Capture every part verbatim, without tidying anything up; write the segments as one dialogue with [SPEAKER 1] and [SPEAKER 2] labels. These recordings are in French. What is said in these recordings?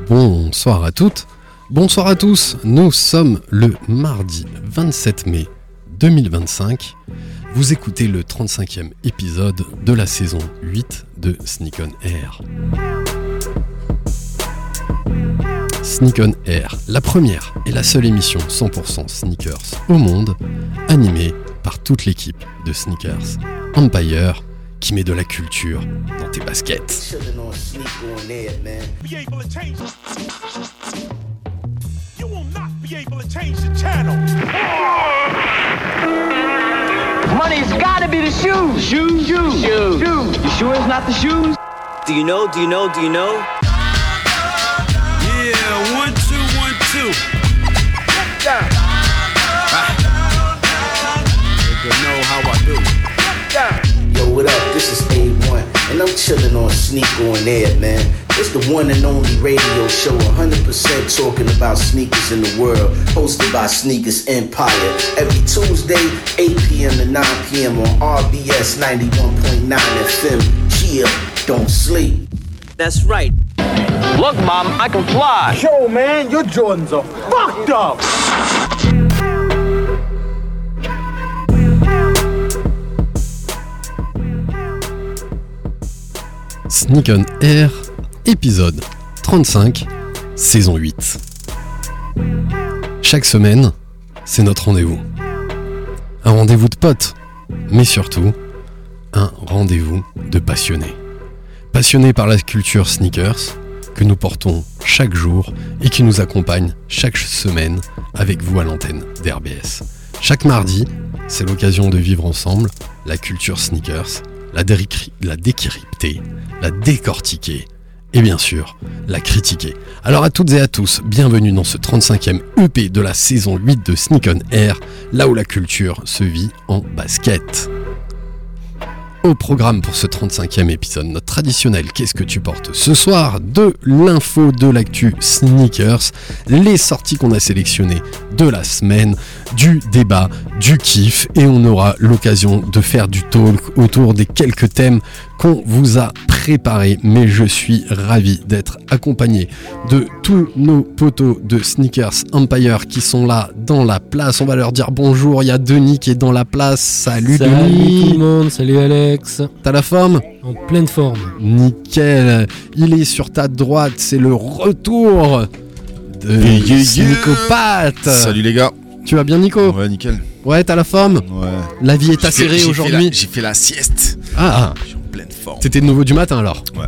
[SPEAKER 1] Bonsoir à toutes, bonsoir à tous, nous sommes le mardi vingt-sept mai deux mille vingt-cinq, vous écoutez le trente-cinquième épisode de la saison huit de Sneak On Air. Sneak On Air, la première et la seule émission cent pour cent sneakers au monde, animée par toute l'équipe de Sneakers Empire, qui met de la culture dans tes baskets.
[SPEAKER 2] Money's gotta be the shoes. Shoes, shoes, shoes. Shoes. You sure it's not the shoes?
[SPEAKER 3] Do you know? Do you know? Do you know?
[SPEAKER 4] Yeah, one, two, one, two.
[SPEAKER 2] Yeah.
[SPEAKER 4] Ah. You know how I do.
[SPEAKER 2] Yeah.
[SPEAKER 5] Yo, what up? This is A one, and I'm chillin' on Sneak On Air, man. It's the one and only radio show, one hundred percent talking about sneakers in the world, hosted by Sneakers Empire. Every Tuesday, eight p.m. to nine p.m. on R B S ninety-one point nine F M. Chill, don't sleep.
[SPEAKER 3] That's right.
[SPEAKER 2] Look, Mom, I can fly.
[SPEAKER 6] Yo, man, your Jordans are fucked up.
[SPEAKER 1] Sneak On Air, épisode trente-cinq, saison huit. Chaque semaine, c'est notre rendez-vous. Un rendez-vous de potes, mais surtout, un rendez-vous de passionnés. Passionnés par la culture sneakers, que nous portons chaque jour et qui nous accompagne chaque semaine avec vous à l'antenne d'R B S. Chaque mardi, c'est l'occasion de vivre ensemble la culture sneakers, la, décry- la décrypter, la décortiquer et bien sûr, la critiquer. Alors à toutes et à tous, bienvenue dans ce trente-cinquième E P de la saison huit de Sneak On Air, là où la culture se vit en basket. Au programme pour ce trente-cinquième épisode, notre traditionnel Qu'est-ce que tu portes ce soir, de l'info de l'actu sneakers, les sorties qu'on a sélectionnées de la semaine, du débat, du kiff, et on aura l'occasion de faire du talk autour des quelques thèmes qu'on vous a préparés. Mais je suis ravi d'être accompagné de tous nos potos de Sneakers Empire qui sont là dans la place. On va leur dire bonjour, il y a Denis qui est dans la place. Salut,
[SPEAKER 7] salut
[SPEAKER 1] Denis.
[SPEAKER 7] Salut tout le monde, salut Alex.
[SPEAKER 1] T'as la forme ?
[SPEAKER 7] En pleine forme.
[SPEAKER 1] Nickel. Il est sur ta droite, c'est le retour de
[SPEAKER 8] Yeah, yeah.
[SPEAKER 1] Nicopathe.
[SPEAKER 8] Salut les gars.
[SPEAKER 1] Tu vas bien, Nico ?
[SPEAKER 8] Ouais, nickel.
[SPEAKER 1] Ouais, t'as la forme ?
[SPEAKER 8] Ouais.
[SPEAKER 1] La vie est
[SPEAKER 8] J'ai
[SPEAKER 1] acérée
[SPEAKER 8] fait- j'ai
[SPEAKER 1] aujourd'hui.
[SPEAKER 8] fait la- J'ai fait la sieste.
[SPEAKER 1] Ah,
[SPEAKER 8] Je suis en pleine forme.
[SPEAKER 1] c'était de nouveau du matin alors ?
[SPEAKER 8] Ouais.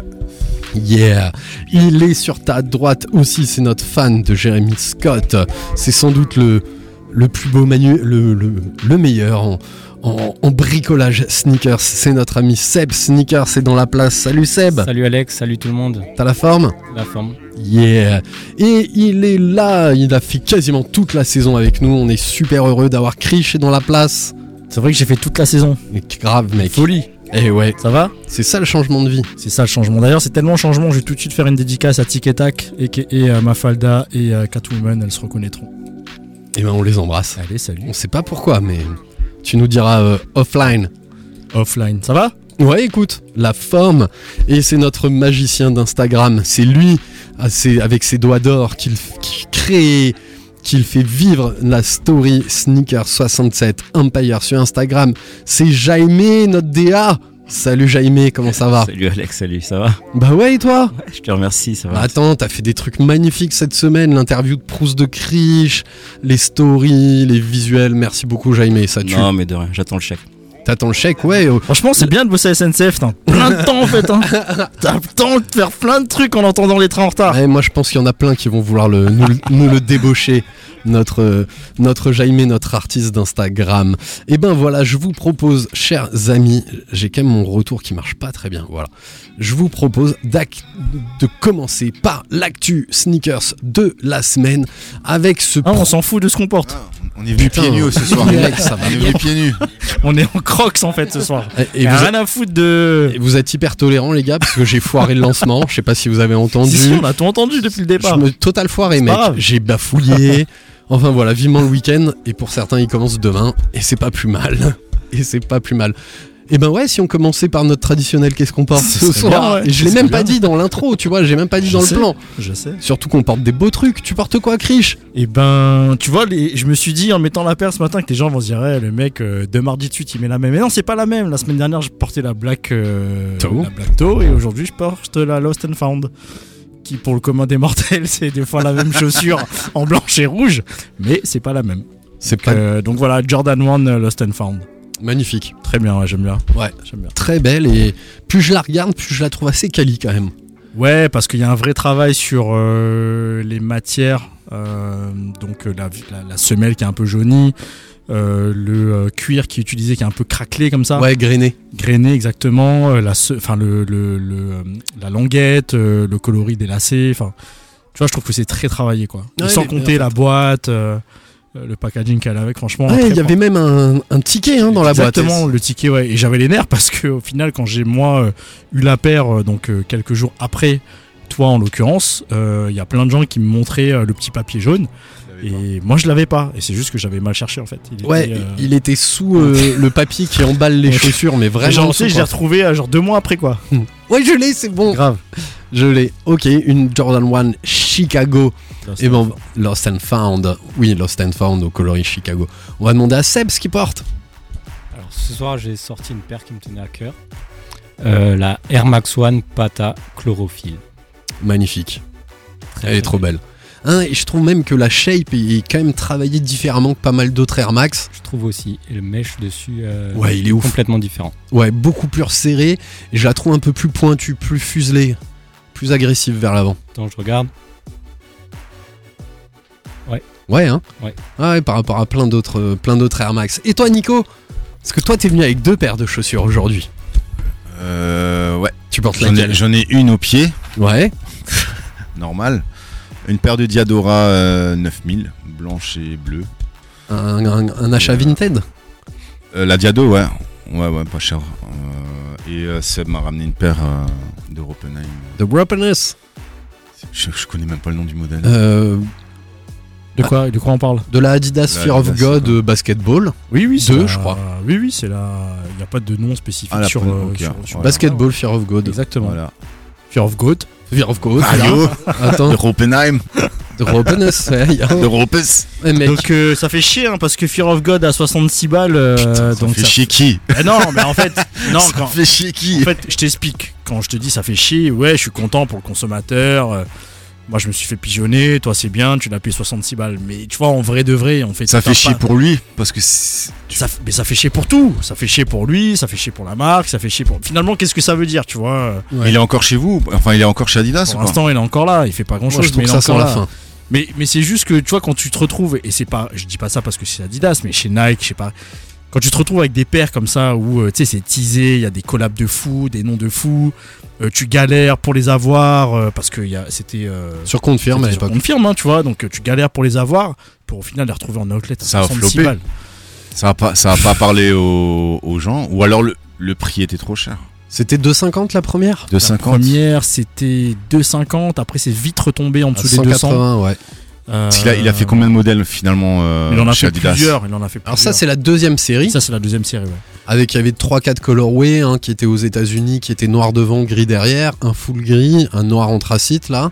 [SPEAKER 1] Yeah. Il est sur ta droite aussi, c'est notre fan de Jeremy Scott. C'est sans doute le, le plus beau manu, le, le, le meilleur en, en, en bricolage sneakers. C'est notre ami Seb Sneakers, c'est dans la place. Salut Seb.
[SPEAKER 7] Salut Alex, salut tout le monde.
[SPEAKER 1] T'as la forme ?
[SPEAKER 7] La forme.
[SPEAKER 1] Yeah. Et il est là, il a fait quasiment toute la saison avec nous. On est super heureux d'avoir Krish dans la place.
[SPEAKER 9] C'est vrai que j'ai fait toute la saison.
[SPEAKER 1] Mais grave mec.
[SPEAKER 9] Folie.
[SPEAKER 1] Eh ouais,
[SPEAKER 9] Ça va ?
[SPEAKER 1] c'est ça le changement de vie.
[SPEAKER 9] C'est ça le changement. D'ailleurs, c'est tellement changement, je vais tout de suite faire une dédicace à Tic et Tac et, et à Mafalda et à Catwoman, elles se reconnaîtront.
[SPEAKER 1] Et ben on les embrasse.
[SPEAKER 9] Allez, salut.
[SPEAKER 1] On sait pas pourquoi, mais tu nous diras euh, offline.
[SPEAKER 9] Offline, ça va ?
[SPEAKER 1] Ouais, écoute, la forme, et c'est notre magicien d'Instagram, c'est lui, à ses- avec ses doigts d'or, qu'il, qui crée, qu'il fait vivre la story Sneaker soixante-sept Empire sur Instagram. C'est Jaime, notre D A. Salut Jaime, comment ça va ?
[SPEAKER 10] Salut Alex, salut, ça va ?
[SPEAKER 1] Bah ouais, et toi ?
[SPEAKER 10] Ouais, je te remercie, ça va.
[SPEAKER 1] Bah attends, t'as fait des trucs magnifiques cette semaine, l'interview de Proust de Krish, les stories, les visuels, merci beaucoup Jaime, ça tue.
[SPEAKER 10] Non, mais de rien, j'attends le chèque.
[SPEAKER 1] T'attends le chèque, ouais. euh,
[SPEAKER 9] Franchement, c'est bien de bosser à S N C F, t'as plein de temps en fait. Hein. T'as le temps de faire plein de trucs en entendant les trains en retard.
[SPEAKER 1] Ouais, moi je pense qu'il y en a plein qui vont vouloir le, nous, le- nous le débaucher, notre, euh, notre Jaime, notre artiste d'Instagram. Et ben voilà, je vous propose, chers amis, j'ai quand même mon retour qui marche pas très bien, voilà. Je vous propose d'ac- de commencer par l'actu sneakers de la semaine avec ce...
[SPEAKER 9] Ah, on s'en fout de ce qu'on porte.
[SPEAKER 8] Ah, on est venu
[SPEAKER 1] Putain,
[SPEAKER 8] pieds nus ce soir.
[SPEAKER 1] mec, ça va
[SPEAKER 8] On est venu pieds nus.
[SPEAKER 9] On est en crocs en fait ce soir.
[SPEAKER 1] Et, et
[SPEAKER 9] Y'a
[SPEAKER 1] vous,
[SPEAKER 9] rien à foutre de.
[SPEAKER 1] et vous êtes hyper tolérants les gars, parce que j'ai foiré le lancement, je sais pas si vous avez entendu.
[SPEAKER 9] Si, si, on a tout entendu depuis le
[SPEAKER 1] Je
[SPEAKER 9] départ.
[SPEAKER 1] me total foiré,
[SPEAKER 9] C'est
[SPEAKER 1] mec.
[SPEAKER 9] pas grave.
[SPEAKER 1] J'ai bafouillé. Enfin voilà, vivement le week-end. Et pour certains, il commence demain. Et c'est pas plus mal. Et c'est pas plus mal. Et ben ouais, si on commençait par notre traditionnel qu'est-ce qu'on porte
[SPEAKER 9] Ce
[SPEAKER 1] ce
[SPEAKER 9] serait
[SPEAKER 1] soir.
[SPEAKER 9] bien, ouais.
[SPEAKER 1] Et je l'ai
[SPEAKER 9] Ce
[SPEAKER 1] même
[SPEAKER 9] serait
[SPEAKER 1] pas
[SPEAKER 9] bien.
[SPEAKER 1] dit dans l'intro, tu vois, j'ai même pas dit
[SPEAKER 9] Je
[SPEAKER 1] dans
[SPEAKER 9] sais,
[SPEAKER 1] le plan.
[SPEAKER 9] Je sais.
[SPEAKER 1] Surtout qu'on porte des beaux trucs. Tu portes quoi, Krish?
[SPEAKER 9] Et ben, tu vois, les, je me suis dit en mettant la paire ce matin que les gens vont se dire, ouais, le mec, euh, deux mardis de suite, il met la même. Mais non, c'est pas la même. La semaine dernière, je portais la Black euh,
[SPEAKER 1] Toe.
[SPEAKER 9] la Black Toe, et aujourd'hui, je porte la Lost and Found. Qui, pour le commun des mortels, c'est des fois la même chaussure en blanche et rouge, mais c'est pas la même.
[SPEAKER 1] C'est pas
[SPEAKER 9] Euh, donc voilà, Jordan un Lost and Found.
[SPEAKER 1] magnifique.
[SPEAKER 9] Très bien, ouais, j'aime bien.
[SPEAKER 1] Ouais,
[SPEAKER 9] J'aime bien.
[SPEAKER 1] très belle et plus je la regarde, plus je la trouve assez quali quand même.
[SPEAKER 9] Ouais, parce qu'il y a un vrai travail sur euh, les matières, euh, donc euh, la, la, la semelle qui est un peu jaunie, euh, le euh, cuir qui est utilisé qui est un peu craquelé comme ça,
[SPEAKER 1] Ouais, grainé.
[SPEAKER 9] grainé exactement, euh, la, se- enfin le, le, le, euh, la languette, euh, le coloris des lacets, enfin, tu vois, je trouve que c'est très travaillé quoi. Et
[SPEAKER 1] Ouais,
[SPEAKER 9] sans
[SPEAKER 1] mais bien
[SPEAKER 9] compter
[SPEAKER 1] fait.
[SPEAKER 9] la boîte, euh, le packaging qu'elle a avec, franchement.
[SPEAKER 1] Ouais,
[SPEAKER 9] très
[SPEAKER 1] il y avait même un, un ticket hein, dans la boîte.
[SPEAKER 9] Exactement, le ticket, ouais. Et j'avais les nerfs parce que au final, quand j'ai moi euh, eu la paire, euh, donc euh, quelques jours après, toi en l'occurrence, il y a plein de gens qui me montraient euh, le petit papier jaune. Et moi je l'avais pas. Et c'est juste que j'avais mal cherché en fait. Il
[SPEAKER 1] Ouais,
[SPEAKER 9] était, euh,
[SPEAKER 1] il était sous euh, le papier qui emballe les
[SPEAKER 9] Ouais.
[SPEAKER 1] chaussures, mais
[SPEAKER 9] et
[SPEAKER 1] vraiment.
[SPEAKER 9] genre, tu
[SPEAKER 1] sous,
[SPEAKER 9] sais, je
[SPEAKER 1] quoi.
[SPEAKER 9] l'ai retrouvé euh, genre deux mois après quoi.
[SPEAKER 1] Ouais, je l'ai, c'est bon.
[SPEAKER 9] Grave.
[SPEAKER 1] Je l'ai. Ok, une Jordan un Chicago. Et bon, Lost and Found. Oui, Lost and Found au coloris Chicago. On va demander à Seb ce qu'il porte.
[SPEAKER 7] Alors ce soir, j'ai sorti une paire qui me tenait à cœur. Euh, la Air Max One Pata Chlorophylle.
[SPEAKER 1] Magnifique.
[SPEAKER 7] Très
[SPEAKER 1] Elle est trop belle. Hein, et je trouve même que la shape est quand même travaillée différemment que pas mal d'autres Air Max.
[SPEAKER 7] Je trouve aussi. Et le mesh dessus, euh,
[SPEAKER 1] Ouais, il est ouf.
[SPEAKER 7] complètement différent.
[SPEAKER 1] Ouais, beaucoup plus resserrée. Et je la trouve un peu plus pointue, plus fuselée, plus agressive vers l'avant.
[SPEAKER 7] Attends, je regarde.
[SPEAKER 1] Ouais, hein
[SPEAKER 7] Ouais.
[SPEAKER 1] Ah ouais, par rapport à plein d'autres, euh, plein d'autres Air Max. Et toi, Nico? Parce que toi, t'es venu avec deux paires de chaussures aujourd'hui.
[SPEAKER 8] Euh, ouais.
[SPEAKER 1] Tu portes
[SPEAKER 8] J'en ai,
[SPEAKER 1] laquelle?
[SPEAKER 8] j'en ai une au pied,
[SPEAKER 1] Ouais.
[SPEAKER 8] normal. Une paire de Diadora euh, neuf mille, blanche et bleue.
[SPEAKER 1] Un, un- un achat
[SPEAKER 8] Euh,
[SPEAKER 1] Vinted.
[SPEAKER 8] Euh, la Diado, ouais. Ouais, ouais, pas cher. Euh, et euh, Seb m'a ramené une paire euh, de Ropenheim.
[SPEAKER 1] The Brokenness.
[SPEAKER 8] Je, je connais même pas le nom du modèle.
[SPEAKER 1] Euh,
[SPEAKER 9] De quoi, de quoi on parle?
[SPEAKER 1] de la Adidas
[SPEAKER 8] La
[SPEAKER 1] Fear of
[SPEAKER 8] Adidas,
[SPEAKER 1] God
[SPEAKER 8] ouais.
[SPEAKER 1] euh, Basketball.
[SPEAKER 9] Oui, oui, c'est
[SPEAKER 1] Deux,
[SPEAKER 9] la-
[SPEAKER 1] je crois.
[SPEAKER 9] Oui, oui, c'est la. Il n'y a pas de nom spécifique
[SPEAKER 8] Ah, la
[SPEAKER 9] sur,
[SPEAKER 8] première,
[SPEAKER 9] euh,
[SPEAKER 8] ok,
[SPEAKER 9] sur, sur-
[SPEAKER 8] ouais.
[SPEAKER 1] Basketball Fear of God.
[SPEAKER 9] Exactement.
[SPEAKER 8] Voilà.
[SPEAKER 9] Fear of God.
[SPEAKER 1] Fear of God.
[SPEAKER 8] Ah,
[SPEAKER 1] là.
[SPEAKER 8] yo,
[SPEAKER 1] Attends.
[SPEAKER 8] de Ropenheim,
[SPEAKER 1] The Brokenness. Ouais, y a-
[SPEAKER 8] de Ropes.
[SPEAKER 1] Ouais, mec.
[SPEAKER 9] Donc euh, ça fait chier hein, parce que Fear of God à soixante-six balles. euh,
[SPEAKER 8] Putain, ça
[SPEAKER 9] donc
[SPEAKER 8] fait
[SPEAKER 9] ça-
[SPEAKER 8] chier qui?
[SPEAKER 9] Ah non, mais en fait, non,
[SPEAKER 8] Ça
[SPEAKER 9] quand,
[SPEAKER 8] fait chier qui?
[SPEAKER 9] en fait, je t'explique. Quand je te dis ça fait chier, ouais, je suis content pour le consommateur. euh, moi, je me suis fait pigeonner. Toi, c'est bien, tu l'as payé soixante-six balles. Mais tu vois, en vrai de vrai, on fait
[SPEAKER 8] Ça
[SPEAKER 9] tout un
[SPEAKER 8] fait chier
[SPEAKER 9] pas-
[SPEAKER 8] pour lui, parce que c'est-
[SPEAKER 9] Ça, f- mais ça fait chier pour tout. Ça fait chier pour lui, ça fait chier pour la marque, ça fait chier pour. Finalement, qu'est-ce que ça veut dire, tu vois?
[SPEAKER 1] Ouais.
[SPEAKER 8] il est encore chez vous. Enfin, il est encore chez Adidas
[SPEAKER 9] Pour
[SPEAKER 8] ou pas?
[SPEAKER 9] l'instant, il est encore là. Il fait pas grand
[SPEAKER 1] Moi,
[SPEAKER 9] chose,
[SPEAKER 1] je trouve
[SPEAKER 9] mais
[SPEAKER 1] que
[SPEAKER 9] il est
[SPEAKER 1] ça sent
[SPEAKER 9] encore
[SPEAKER 1] la
[SPEAKER 9] là.
[SPEAKER 1] fin.
[SPEAKER 9] Mais, mais c'est juste que tu vois, quand tu te retrouves, et c'est pas, je dis pas ça parce que c'est Adidas, mais chez Nike, je sais pas, quand tu te retrouves avec des paires comme ça où euh, tu sais, c'est teasé, il y a des collabs de fous, des noms de fous, euh, tu galères pour les avoir euh, parce que il y a- c'était. Euh,
[SPEAKER 1] Sur compte firme à
[SPEAKER 9] c'était sur
[SPEAKER 1] l'époque.
[SPEAKER 9] compte firme, hein, tu vois, donc euh, tu galères pour les avoir pour au final les retrouver en outlet à
[SPEAKER 8] Ça va
[SPEAKER 9] soixante-six
[SPEAKER 8] flopper.
[SPEAKER 9] balles.
[SPEAKER 8] Ça va pas, ça va pas parler aux, aux gens, ou alors le, le prix était trop cher.
[SPEAKER 1] C'était deux cinquante la première?
[SPEAKER 8] De
[SPEAKER 9] La
[SPEAKER 8] cinquante.
[SPEAKER 9] première, c'était deux cinquante, après c'est vite retombé en
[SPEAKER 1] À
[SPEAKER 9] dessous des
[SPEAKER 1] cent
[SPEAKER 9] deux cents.
[SPEAKER 1] quatre-vingts, ouais.
[SPEAKER 9] Euh,
[SPEAKER 8] Parce qu'il a, il a fait combien de modèles finalement euh,
[SPEAKER 9] Il en a
[SPEAKER 8] chez
[SPEAKER 9] fait
[SPEAKER 8] Adidas?
[SPEAKER 9] plusieurs, il en a fait
[SPEAKER 1] Alors
[SPEAKER 9] plusieurs.
[SPEAKER 1] ça, c'est la deuxième série.
[SPEAKER 9] Ça, c'est la deuxième série, ouais.
[SPEAKER 1] Avec, il y avait trois quatre colorways, un qui était aux États-Unis, qui était noir devant, gris derrière, un full gris, un noir anthracite là,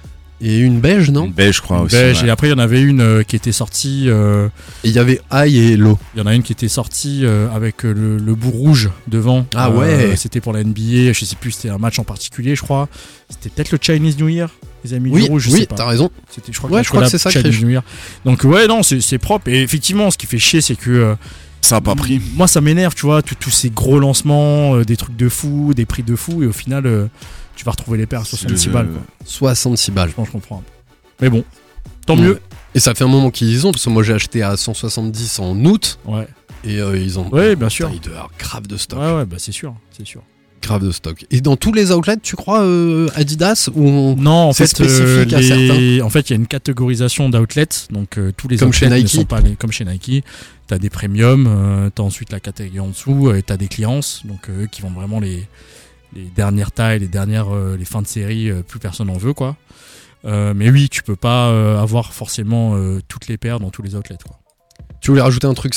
[SPEAKER 1] et une beige, non?
[SPEAKER 8] Une beige, je crois aussi.
[SPEAKER 9] Beige,
[SPEAKER 8] ouais.
[SPEAKER 9] et après il y en avait une euh, qui était sortie, euh,
[SPEAKER 1] Et il y avait high et low.
[SPEAKER 9] il y en a une qui était sortie euh, avec euh, le, le bout rouge devant.
[SPEAKER 1] Ah
[SPEAKER 9] Euh,
[SPEAKER 1] ouais.
[SPEAKER 9] C'était pour la N B A, je sais plus, c'était un match en particulier, je crois. C'était peut-être le Chinese New Year, les amis
[SPEAKER 1] Oui,
[SPEAKER 9] du rouge, je
[SPEAKER 1] oui,
[SPEAKER 9] sais pas.
[SPEAKER 1] t'as raison.
[SPEAKER 9] C'était, je crois
[SPEAKER 1] Ouais,
[SPEAKER 9] que
[SPEAKER 1] je crois que c'est ça,
[SPEAKER 9] Chinese
[SPEAKER 1] Krish.
[SPEAKER 9] New Year. Donc ouais, non, c'est, c'est propre. Et effectivement, ce qui fait chier, c'est que euh,
[SPEAKER 8] Ça a pas pris.
[SPEAKER 9] moi, ça m'énerve, tu vois, tous tous ces gros lancements, euh, des trucs de fou, des prix de fou, et au final, euh, tu vas retrouver les paires à soixante-six
[SPEAKER 8] Le-
[SPEAKER 9] balles. Quoi.
[SPEAKER 1] soixante-six balles.
[SPEAKER 9] Je pense que je comprends. un peu. Mais bon, tant mieux.
[SPEAKER 1] Et ça fait un moment qu'ils y ont, parce que moi j'ai acheté à cent soixante-dix en août,
[SPEAKER 9] Ouais,
[SPEAKER 1] et euh, ils ont.
[SPEAKER 9] ouais, bien sûr.
[SPEAKER 1] Putain, ils doivent avoir grave de stock.
[SPEAKER 9] Ouais, ouais, bah c'est sûr, c'est sûr.
[SPEAKER 1] Grave de stock. Et dans tous les outlets, tu crois, euh, Adidas ou on-
[SPEAKER 9] Non, en
[SPEAKER 1] C'est
[SPEAKER 9] fait, euh,
[SPEAKER 1] spécifique à
[SPEAKER 9] les- en fait, il y a une catégorisation d'outlets, donc euh, tous les
[SPEAKER 1] Comme
[SPEAKER 9] outlets
[SPEAKER 1] chez
[SPEAKER 9] ne
[SPEAKER 1] Nike.
[SPEAKER 9] sont pas les, comme chez Nike. T'as des premiums, euh, t'as ensuite la catégorie en dessous, et t'as des clearances, donc euh, eux qui vendent vraiment les les dernières tailles, les dernières, euh, les fins de série, euh, plus personne en veut quoi. Euh, mais oui, tu peux pas euh, avoir forcément euh, toutes les paires dans tous les outlets. Quoi.
[SPEAKER 1] Tu voulais rajouter un truc, Seb?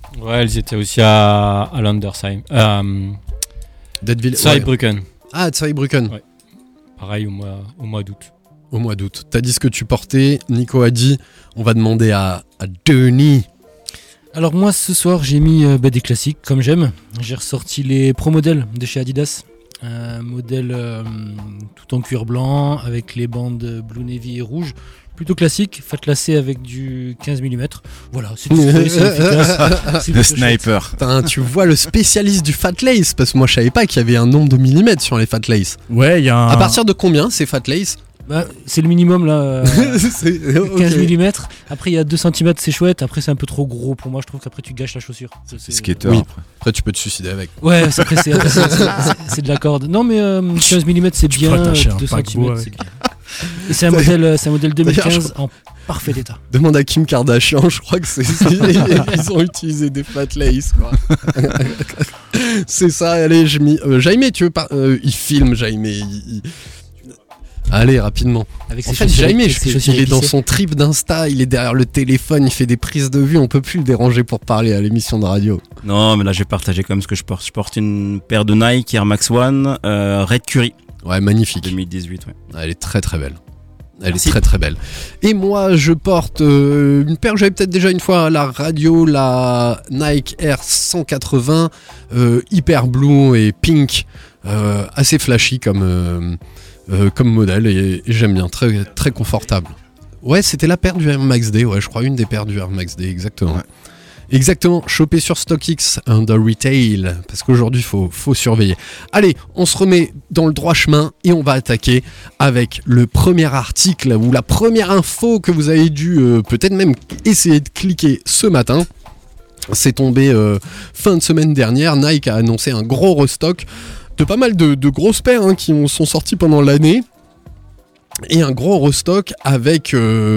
[SPEAKER 7] Ouais, elles étaient aussi à, à Landersheim. Euh,
[SPEAKER 1] Deadville.
[SPEAKER 7] Saarbrücken.
[SPEAKER 1] Ouais. Ah, Saarbrücken.
[SPEAKER 7] Ouais. Pareil au mois, au mois d'août.
[SPEAKER 1] Au mois d'août. T'as dit ce que tu portais. Nico a dit. On va demander à, à Denis.
[SPEAKER 9] Alors moi ce soir j'ai mis euh, bah, des classiques comme j'aime. J'ai ressorti les pro modèles de chez Adidas. Un modèle euh, tout en cuir blanc avec les bandes blue navy et rouge. Plutôt classique, fat lacé avec du quinze millimètres. Voilà, c'est discret, c'est efficace. C'est
[SPEAKER 8] le sniper.
[SPEAKER 1] Putain, tu vois le spécialiste du fat lace, parce que moi je savais pas qu'il y avait un nombre de millimètres sur les fat lace.
[SPEAKER 9] Ouais, il y a un...
[SPEAKER 1] À partir de combien ces fat lace?
[SPEAKER 9] Bah, c'est le minimum là, euh,
[SPEAKER 1] c'est...
[SPEAKER 9] quinze
[SPEAKER 1] okay.
[SPEAKER 9] millimètres. Après il y a deux centimètres, c'est chouette. Après c'est un peu trop gros pour moi. Je trouve qu'après tu gâches la chaussure.
[SPEAKER 8] C'est... Skater.
[SPEAKER 1] Oui. Après. après tu peux te suicider avec.
[SPEAKER 9] Ouais, c'est, après, c'est, après, c'est, c'est, c'est de la corde. Non mais euh, quinze millimètres c'est
[SPEAKER 11] tu
[SPEAKER 9] bien.
[SPEAKER 11] deux
[SPEAKER 9] centimètres c'est bien. Et c'est un modèle, c'est un modèle deux mille quinze en parfait état.
[SPEAKER 1] Demande à Kim Kardashian, je crois que c'est, c'est ils ont utilisé des fat lace quoi. C'est ça. Allez, j'ai mis euh, Jaime, tu veux pas euh, il filme Jaime. Il, il... Allez, rapidement.
[SPEAKER 9] Avec
[SPEAKER 1] en
[SPEAKER 9] ses
[SPEAKER 1] fait, Jaime,
[SPEAKER 9] avec ses
[SPEAKER 1] il est dans son trip d'Insta, il est derrière le téléphone, il fait des prises de vue, on peut plus le déranger pour parler à l'émission de radio.
[SPEAKER 10] Non, mais là, je vais partager quand même ce que je porte. Je porte une paire de Nike Air Max One euh, Red Curry.
[SPEAKER 1] Ouais, magnifique.
[SPEAKER 10] deux mille dix-huit, ouais.
[SPEAKER 1] Elle est très très belle. Elle
[SPEAKER 10] Merci.
[SPEAKER 1] est très très belle. Et moi, je porte euh, une paire que j'avais peut-être déjà une fois à la radio, la Nike Air cent quatre-vingts, euh, hyper blue et pink, euh, assez flashy comme... Euh, Euh, comme modèle et, et j'aime bien, très, très confortable. Ouais, c'était la paire du Air Max D, ouais, je crois une des paires du Air Max D, exactement. Ouais. Exactement, chopé sur StockX under retail, parce qu'aujourd'hui faut, faut surveiller. Allez, on se remet dans le droit chemin et on va attaquer avec le premier article ou la première info que vous avez dû euh, peut-être même essayer de cliquer ce matin. C'est tombé euh, fin de semaine dernière, Nike a annoncé un gros restock de pas mal de, de grosses paires hein, qui ont, sont sorties pendant l'année. Et un gros restock avec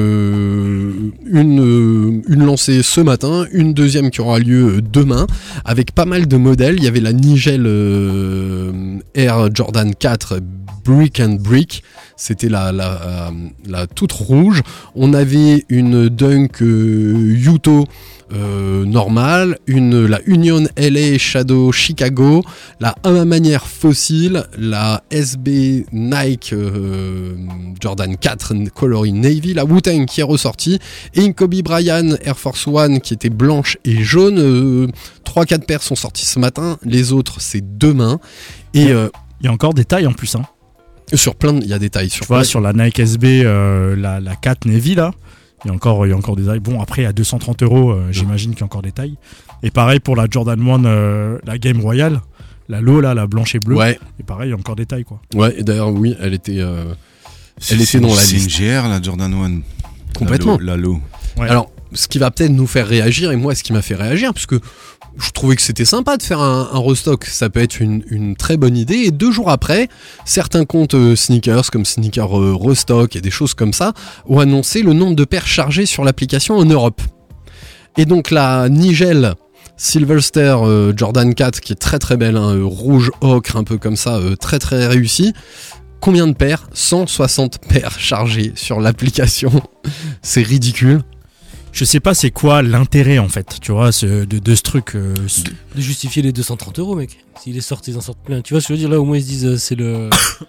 [SPEAKER 1] euh, une, euh, une lancée ce matin, une deuxième qui aura lieu demain, avec pas mal de modèles. Il y avait la Nigel euh, Air Jordan quatre Brick and Brick, c'était la, la, la toute rouge. On avait une Dunk euh, Yuto Euh, normale, une, la Union L A Shadow Chicago, la à ma manière Fossil, la S B Nike euh, Jordan quatre coloris Navy, la Wu-Tang qui est ressortie, et une Kobe Bryant Air Force One qui était blanche et jaune. euh, trois quatre paires sont sorties ce matin, les autres c'est demain. Et il euh,
[SPEAKER 11] y a encore des tailles en plus, hein.
[SPEAKER 1] Sur plein, il y a des tailles. Sur
[SPEAKER 11] tu vois,
[SPEAKER 1] plein...
[SPEAKER 11] sur la Nike S B, euh, la, la quatre Navy là. Il y a encore, il y a encore des tailles. Bon, après, à deux cent trente euros, euh, j'imagine qu'il y a encore des tailles. Et pareil pour la Jordan un, euh, la Game Royale, la low, là, la blanche et bleue.
[SPEAKER 1] Ouais.
[SPEAKER 11] Et pareil, il y a encore des tailles, quoi.
[SPEAKER 1] Ouais, et d'ailleurs, oui, elle était, euh,
[SPEAKER 8] c'est,
[SPEAKER 1] elle était dans la
[SPEAKER 8] c'est
[SPEAKER 1] liste.
[SPEAKER 8] C'est une G R, la Jordan un.
[SPEAKER 1] Complètement.
[SPEAKER 8] La low.
[SPEAKER 1] Ouais. Alors, ce qui va peut-être nous faire réagir, et moi, ce qui m'a fait réagir, parce que je trouvais que c'était sympa de faire un, un restock, ça peut être une, une très bonne idée. Et deux jours après, certains comptes euh, sneakers, comme Sneaker euh, Restock et des choses comme ça, ont annoncé le nombre de paires chargées sur l'application en Europe. Et donc la Nigel Silverster euh, Jordan quatre, qui est très très belle, hein, euh, rouge ocre, un peu comme ça, euh, très très réussi. Combien de paires ? cent soixante paires chargées sur l'application. C'est ridicule.
[SPEAKER 11] Je sais pas c'est quoi l'intérêt en fait, tu vois, ce, de, de ce truc. Euh, ce...
[SPEAKER 9] De justifier les deux cent trente euros, mec. S'il est sorti, ils en sortent plein. Tu vois ce que je veux dire, là au moins ils se disent euh, c'est le.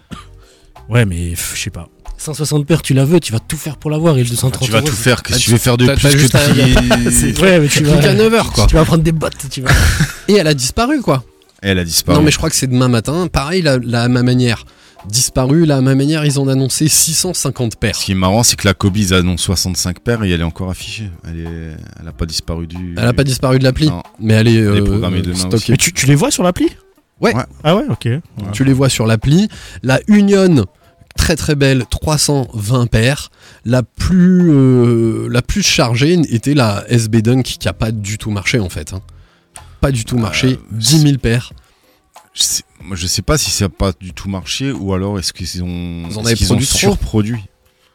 [SPEAKER 11] Ouais, mais je sais pas.
[SPEAKER 9] cent soixante paires, tu la veux, tu vas tout faire pour l'avoir. Et le deux cent trente
[SPEAKER 8] tu vas
[SPEAKER 9] euros,
[SPEAKER 8] tout
[SPEAKER 9] c'est...
[SPEAKER 8] faire, qu'est-ce que tu veux faire de plus que
[SPEAKER 1] juste à...
[SPEAKER 8] de
[SPEAKER 9] Ouais, mais tu vas.
[SPEAKER 1] à neuf heures, quoi.
[SPEAKER 9] Tu vas prendre des bottes, tu vas.
[SPEAKER 1] Et elle a disparu, quoi.
[SPEAKER 8] Et elle a disparu.
[SPEAKER 1] Non, mais je crois que c'est demain matin. Pareil, la, la à ma manière. Disparu, là, à ma manière, ils ont annoncé six cent cinquante paires.
[SPEAKER 8] Ce qui est marrant, c'est que la Kobe, ils annoncent soixante-cinq paires et elle est encore affichée. Elle est, elle a pas disparu du.
[SPEAKER 1] Elle a pas disparu de l'appli,
[SPEAKER 8] non.
[SPEAKER 1] mais elle est,
[SPEAKER 8] elle est
[SPEAKER 1] euh,
[SPEAKER 8] programmée demain
[SPEAKER 1] stockée.
[SPEAKER 8] aussi.
[SPEAKER 11] Mais tu, tu les vois sur l'appli ?
[SPEAKER 1] Ouais.
[SPEAKER 8] ouais.
[SPEAKER 11] Ah ouais, ok. Ouais.
[SPEAKER 1] Tu les vois sur l'appli. La Union, très très belle, trois cent vingt paires. La plus, euh, la plus chargée était la S B Dunk qui a pas du tout marché en fait. Hein. Pas du tout marché, euh, dix mille paires.
[SPEAKER 8] Je sais, moi, je sais pas si ça n'a pas du tout marché ou alors est-ce qu'ils ont,
[SPEAKER 1] Ils en
[SPEAKER 8] est-ce
[SPEAKER 1] avaient
[SPEAKER 8] qu'ils
[SPEAKER 1] produit
[SPEAKER 8] ont
[SPEAKER 1] trop
[SPEAKER 8] surproduit.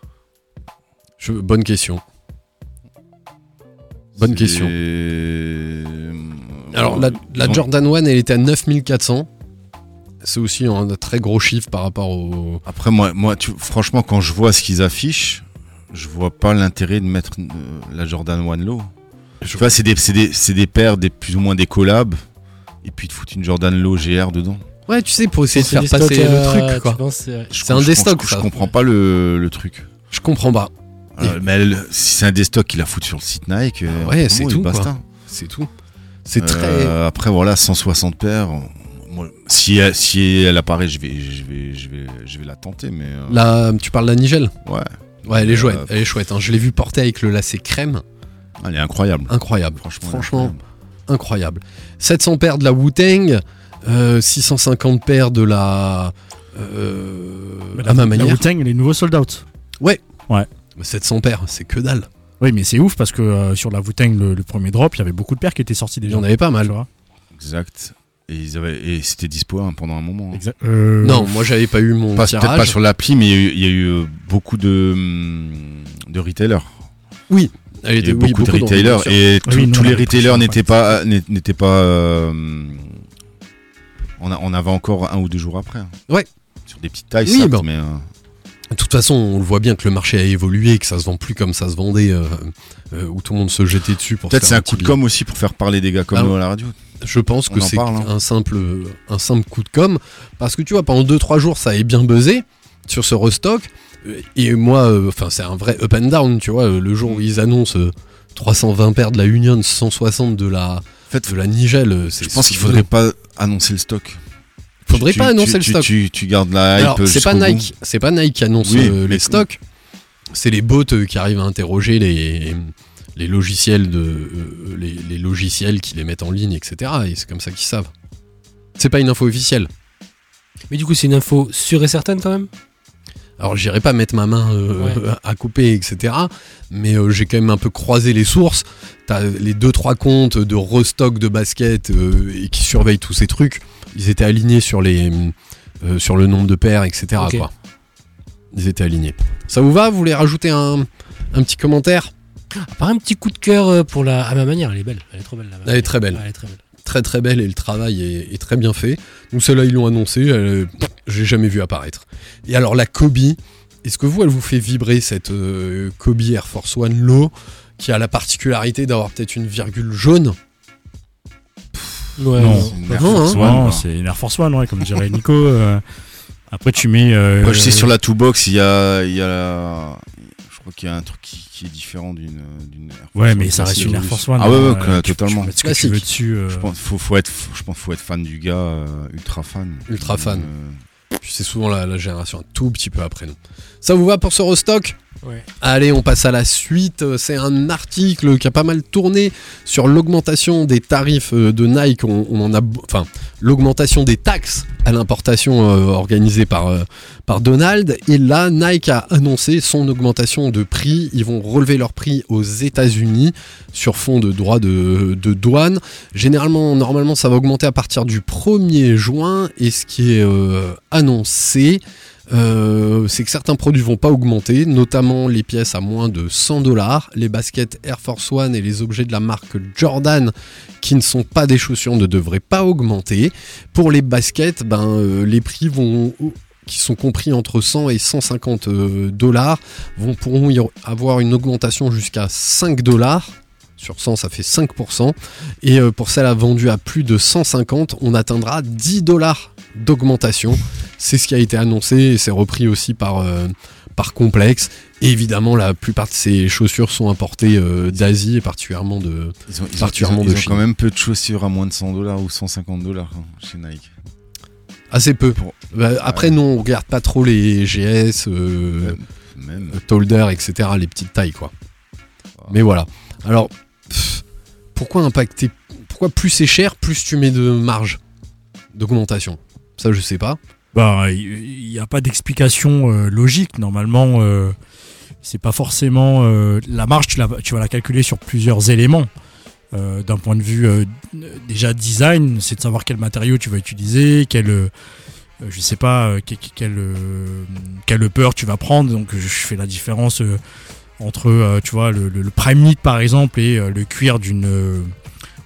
[SPEAKER 1] Je, bonne question. Bonne
[SPEAKER 8] C'est...
[SPEAKER 1] question. Alors la, la
[SPEAKER 8] ont...
[SPEAKER 1] Jordan un, elle était à neuf mille quatre cents. C'est aussi un très gros chiffre par rapport au...
[SPEAKER 8] Après moi, moi tu, franchement quand je vois ce qu'ils affichent, je vois pas l'intérêt de mettre euh, la Jordan un low. Tu vois, c'est des, c'est des, c'est des paires, des, plus ou moins des collabs, et puis ils te foutent une Jordan Low G R dedans.
[SPEAKER 1] Ouais, tu sais, pour essayer de
[SPEAKER 7] C'est
[SPEAKER 1] faire
[SPEAKER 7] des
[SPEAKER 1] passer
[SPEAKER 7] stocks,
[SPEAKER 1] le
[SPEAKER 7] euh,
[SPEAKER 1] truc, quoi.
[SPEAKER 7] tu penses, c'est-
[SPEAKER 8] Je
[SPEAKER 1] C'est un
[SPEAKER 8] je
[SPEAKER 1] des
[SPEAKER 8] com-
[SPEAKER 1] stocks,
[SPEAKER 8] Je,
[SPEAKER 1] ça.
[SPEAKER 8] je comprends pas le, le truc.
[SPEAKER 1] Je comprends pas.
[SPEAKER 8] Euh, mais elle- si c'est un des stocks qu'il a foutu sur le site Nike, euh,
[SPEAKER 1] Ouais,
[SPEAKER 8] pour
[SPEAKER 1] c'est
[SPEAKER 8] moi,
[SPEAKER 1] tout,
[SPEAKER 8] et basta.
[SPEAKER 1] quoi. C'est tout. C'est très.
[SPEAKER 8] Euh, après, voilà, cent soixante paires. Moi, si, elle, si elle apparaît, je vais, je vais, je vais, je vais la tenter, mais. euh,
[SPEAKER 1] Là, tu parles de la Nigel.
[SPEAKER 8] Ouais.
[SPEAKER 1] Ouais, elle est
[SPEAKER 8] Euh,
[SPEAKER 1] chouette. Elle est chouette. hein. Je l'ai vu porter avec le lacet crème.
[SPEAKER 8] Elle est incroyable.
[SPEAKER 1] Incroyable.
[SPEAKER 8] Franchement.
[SPEAKER 1] Franchement,
[SPEAKER 8] incroyable.
[SPEAKER 1] incroyable. sept cents paires de la Wu-Tang. euh, six cent cinquante paires de la. Euh,
[SPEAKER 11] Mais
[SPEAKER 1] à ma
[SPEAKER 11] la
[SPEAKER 1] manière.
[SPEAKER 11] Wu-Tang, les nouveaux sold out.
[SPEAKER 1] Ouais.
[SPEAKER 11] Ouais.
[SPEAKER 1] Mais sept cents paires, c'est que dalle.
[SPEAKER 11] Oui, mais c'est ouf parce que euh, sur la Wu-Tang, le, le premier drop, il y avait beaucoup de paires qui étaient sorties
[SPEAKER 1] Il
[SPEAKER 11] déjà.
[SPEAKER 1] y en avait pas mal.
[SPEAKER 11] Tu vois.
[SPEAKER 8] Exact. Et, ils avaient, et c'était dispo hein, pendant un moment. hein.
[SPEAKER 11] Exact. Euh,
[SPEAKER 1] Non, moi j'avais pas eu mon
[SPEAKER 8] Pas- Peut-être
[SPEAKER 1] tirage.
[SPEAKER 8] pas sur l'appli, mais il y a eu, il y a eu euh, beaucoup de, hum, de retailers.
[SPEAKER 1] Oui.
[SPEAKER 8] Il y a eu
[SPEAKER 1] oui,
[SPEAKER 8] beaucoup, de
[SPEAKER 1] beaucoup
[SPEAKER 8] retailers.
[SPEAKER 1] bien sûr.
[SPEAKER 8] Et
[SPEAKER 11] Oui,
[SPEAKER 8] tous-
[SPEAKER 11] nous,
[SPEAKER 8] tous
[SPEAKER 11] on
[SPEAKER 8] les
[SPEAKER 11] avait pris
[SPEAKER 8] retailers
[SPEAKER 11] ça,
[SPEAKER 8] n'étaient
[SPEAKER 11] ouais.
[SPEAKER 8] pas. n'é- n'étaient pas euh, on, a, on avait encore un ou deux jours après. hein.
[SPEAKER 1] Ouais.
[SPEAKER 8] Sur des petites tailles,
[SPEAKER 1] Oui,
[SPEAKER 8] certes,
[SPEAKER 1] bon.
[SPEAKER 8] mais. euh,
[SPEAKER 1] De toute façon, on le voit bien que le marché a évolué, que ça se vend plus comme ça se vendait, euh, euh, où tout le monde se jetait dessus pour
[SPEAKER 8] Peut-être
[SPEAKER 1] se
[SPEAKER 8] c'est
[SPEAKER 1] faire
[SPEAKER 8] un coup de
[SPEAKER 1] petit
[SPEAKER 8] com aussi pour faire parler des gars comme
[SPEAKER 1] Ah,
[SPEAKER 8] nous à la radio.
[SPEAKER 1] Je pense
[SPEAKER 8] On
[SPEAKER 1] que
[SPEAKER 8] en
[SPEAKER 1] c'est
[SPEAKER 8] parle, hein.
[SPEAKER 1] un simple, un simple coup de com, parce que tu vois, pendant deux trois jours, ça avait bien buzzé sur ce restock, euh, et moi, enfin, c'est un vrai up and down, tu vois, euh, le jour où ils annoncent euh, trois cent vingt paires de la Union, cent soixante de la,
[SPEAKER 8] En fait,
[SPEAKER 1] de la Nigel, euh, c'est,
[SPEAKER 8] je pense
[SPEAKER 1] c'est
[SPEAKER 8] qu'il faudrait pas annoncer le stock.
[SPEAKER 1] Faudrait
[SPEAKER 8] Tu-
[SPEAKER 1] pas
[SPEAKER 8] tu-
[SPEAKER 1] annoncer
[SPEAKER 8] tu-
[SPEAKER 1] le
[SPEAKER 8] tu-
[SPEAKER 1] stock.
[SPEAKER 8] Tu, tu gardes la hype.
[SPEAKER 1] Alors, c'est pas
[SPEAKER 8] jusqu'au bout.
[SPEAKER 1] Nike, c'est pas Nike qui annonce
[SPEAKER 8] Oui,
[SPEAKER 1] euh,
[SPEAKER 8] mais-
[SPEAKER 1] les stocks, c'est les bots euh, qui arrivent à interroger les, les logiciels de, euh, les, les logiciels qui les mettent en ligne, et cetera. Et c'est comme ça qu'ils savent. C'est pas une info officielle.
[SPEAKER 7] Mais du coup, c'est une info sûre et certaine quand même.
[SPEAKER 1] Alors j'irai pas mettre ma main euh,
[SPEAKER 7] Ouais.
[SPEAKER 1] à couper, et cetera. Mais euh, j'ai quand même un peu croisé les sources. T'as les deux trois comptes de restock de basket euh, et qui surveillent tous ces trucs. Ils étaient alignés sur les euh, sur le nombre de paires, et cetera.
[SPEAKER 7] Ok.
[SPEAKER 1] Quoi. Ils étaient alignés. Ça vous va? Vous voulez rajouter un, un petit commentaire?
[SPEAKER 7] À part un petit coup de cœur euh, pour la. À ma manière, elle est belle. Elle est trop belle. La
[SPEAKER 1] Elle est très belle.
[SPEAKER 7] Ouais, elle est très belle.
[SPEAKER 1] Très très belle et le travail est, est très bien fait. Donc celle-là ils l'ont annoncé, elle, pff, j'ai jamais vu apparaître. Et alors la Kobe, est-ce que vous elle vous fait vibrer cette euh, Kobe Air Force One Low qui a la particularité d'avoir peut-être une virgule jaune?
[SPEAKER 7] Ouais,
[SPEAKER 11] Non.
[SPEAKER 7] non.
[SPEAKER 8] C'est une Air
[SPEAKER 1] Non,
[SPEAKER 8] Force
[SPEAKER 1] hein.
[SPEAKER 8] One,
[SPEAKER 11] Non,
[SPEAKER 8] quoi.
[SPEAKER 11] c'est une Air Force One, ouais, comme dirait Nico. euh, Après, tu mets. euh,
[SPEAKER 8] Moi, je sais sur la two box, il y a, il y a la- je crois qu'il y a un truc qui, qui est différent d'une, d'une Air Force
[SPEAKER 11] Ouais, mais
[SPEAKER 8] One
[SPEAKER 11] ça reste
[SPEAKER 8] classique.
[SPEAKER 11] une Air Force One.
[SPEAKER 8] Ah ouais, ouais,
[SPEAKER 11] euh,
[SPEAKER 8] que-
[SPEAKER 11] tu-
[SPEAKER 8] totalement.
[SPEAKER 11] Tu peux mettre ce que
[SPEAKER 1] Classique.
[SPEAKER 11] tu veux dessus. euh,
[SPEAKER 8] Je pense faut, faut être, faut- je pense faut être fan du gars, euh, ultra fan.
[SPEAKER 1] Ultra fan.
[SPEAKER 8] Euh,
[SPEAKER 1] Puis c'est souvent la, la génération un tout petit peu après nous. Ça vous va pour ce restock?
[SPEAKER 7] Ouais.
[SPEAKER 1] Allez, on passe à la suite. C'est un article qui a pas mal tourné sur l'augmentation des tarifs euh, de Nike. On, on en a, enfin, l'augmentation des taxes à l'importation euh, organisée par euh, par Donald. Et là, Nike a annoncé son augmentation de prix. Ils vont relever leur prix aux États-Unis sur fond de droits de, de douane. Généralement, normalement, ça va augmenter à partir du premier juin. Et ce qui est euh, annoncé, Euh, c'est que certains produits vont pas augmenter, notamment les pièces à moins de cent dollars, les baskets Air Force One et les objets de la marque Jordan qui ne sont pas des chaussures ne devraient pas augmenter. Pour les baskets, ben, euh, les prix vont, qui sont compris entre cent et cent cinquante dollars vont, pourront y avoir une augmentation jusqu'à cinq dollars. Sur cent, ça fait cinq pour cent. Et euh, pour celle vendue à plus de cent cinquante, on atteindra dix dollars d'augmentation. C'est ce qui a été annoncé et c'est repris aussi par, euh, par Complex. Et évidemment, la plupart de ces chaussures sont importées euh, d'Asie et particulièrement de,
[SPEAKER 8] Ils ont, ils ont-
[SPEAKER 1] particulièrement
[SPEAKER 8] ils ont-
[SPEAKER 1] de
[SPEAKER 8] ils ont
[SPEAKER 1] Chine.
[SPEAKER 8] quand même peu de chaussures à moins de cent dollars ou cent cinquante dollars chez Nike.
[SPEAKER 1] Assez peu.
[SPEAKER 8] Pour-
[SPEAKER 1] Bah, après,
[SPEAKER 8] Ouais.
[SPEAKER 1] nous, on regarde pas trop les G S, euh,
[SPEAKER 8] Même.
[SPEAKER 1] Tolder, et cetera, les petites tailles, quoi. Mais voilà. Alors, pff, pourquoi impacter? Pourquoi plus c'est cher, plus tu mets de marge d'augmentation? Ça, je sais pas.
[SPEAKER 11] Bah, il n'y a pas d'explication euh, logique. Normalement, euh, c'est pas forcément euh, la marge. Tu, la, tu vas la calculer sur plusieurs éléments. Euh, d'un point de vue euh, déjà design, c'est de savoir quel matériau tu vas utiliser, quel, euh, je sais pas, euh, quel, quel, euh, quel upper tu vas prendre. Donc, je fais la différence euh, entre, euh, tu vois, le, le, le prime knit par exemple et euh, le cuir d'une euh,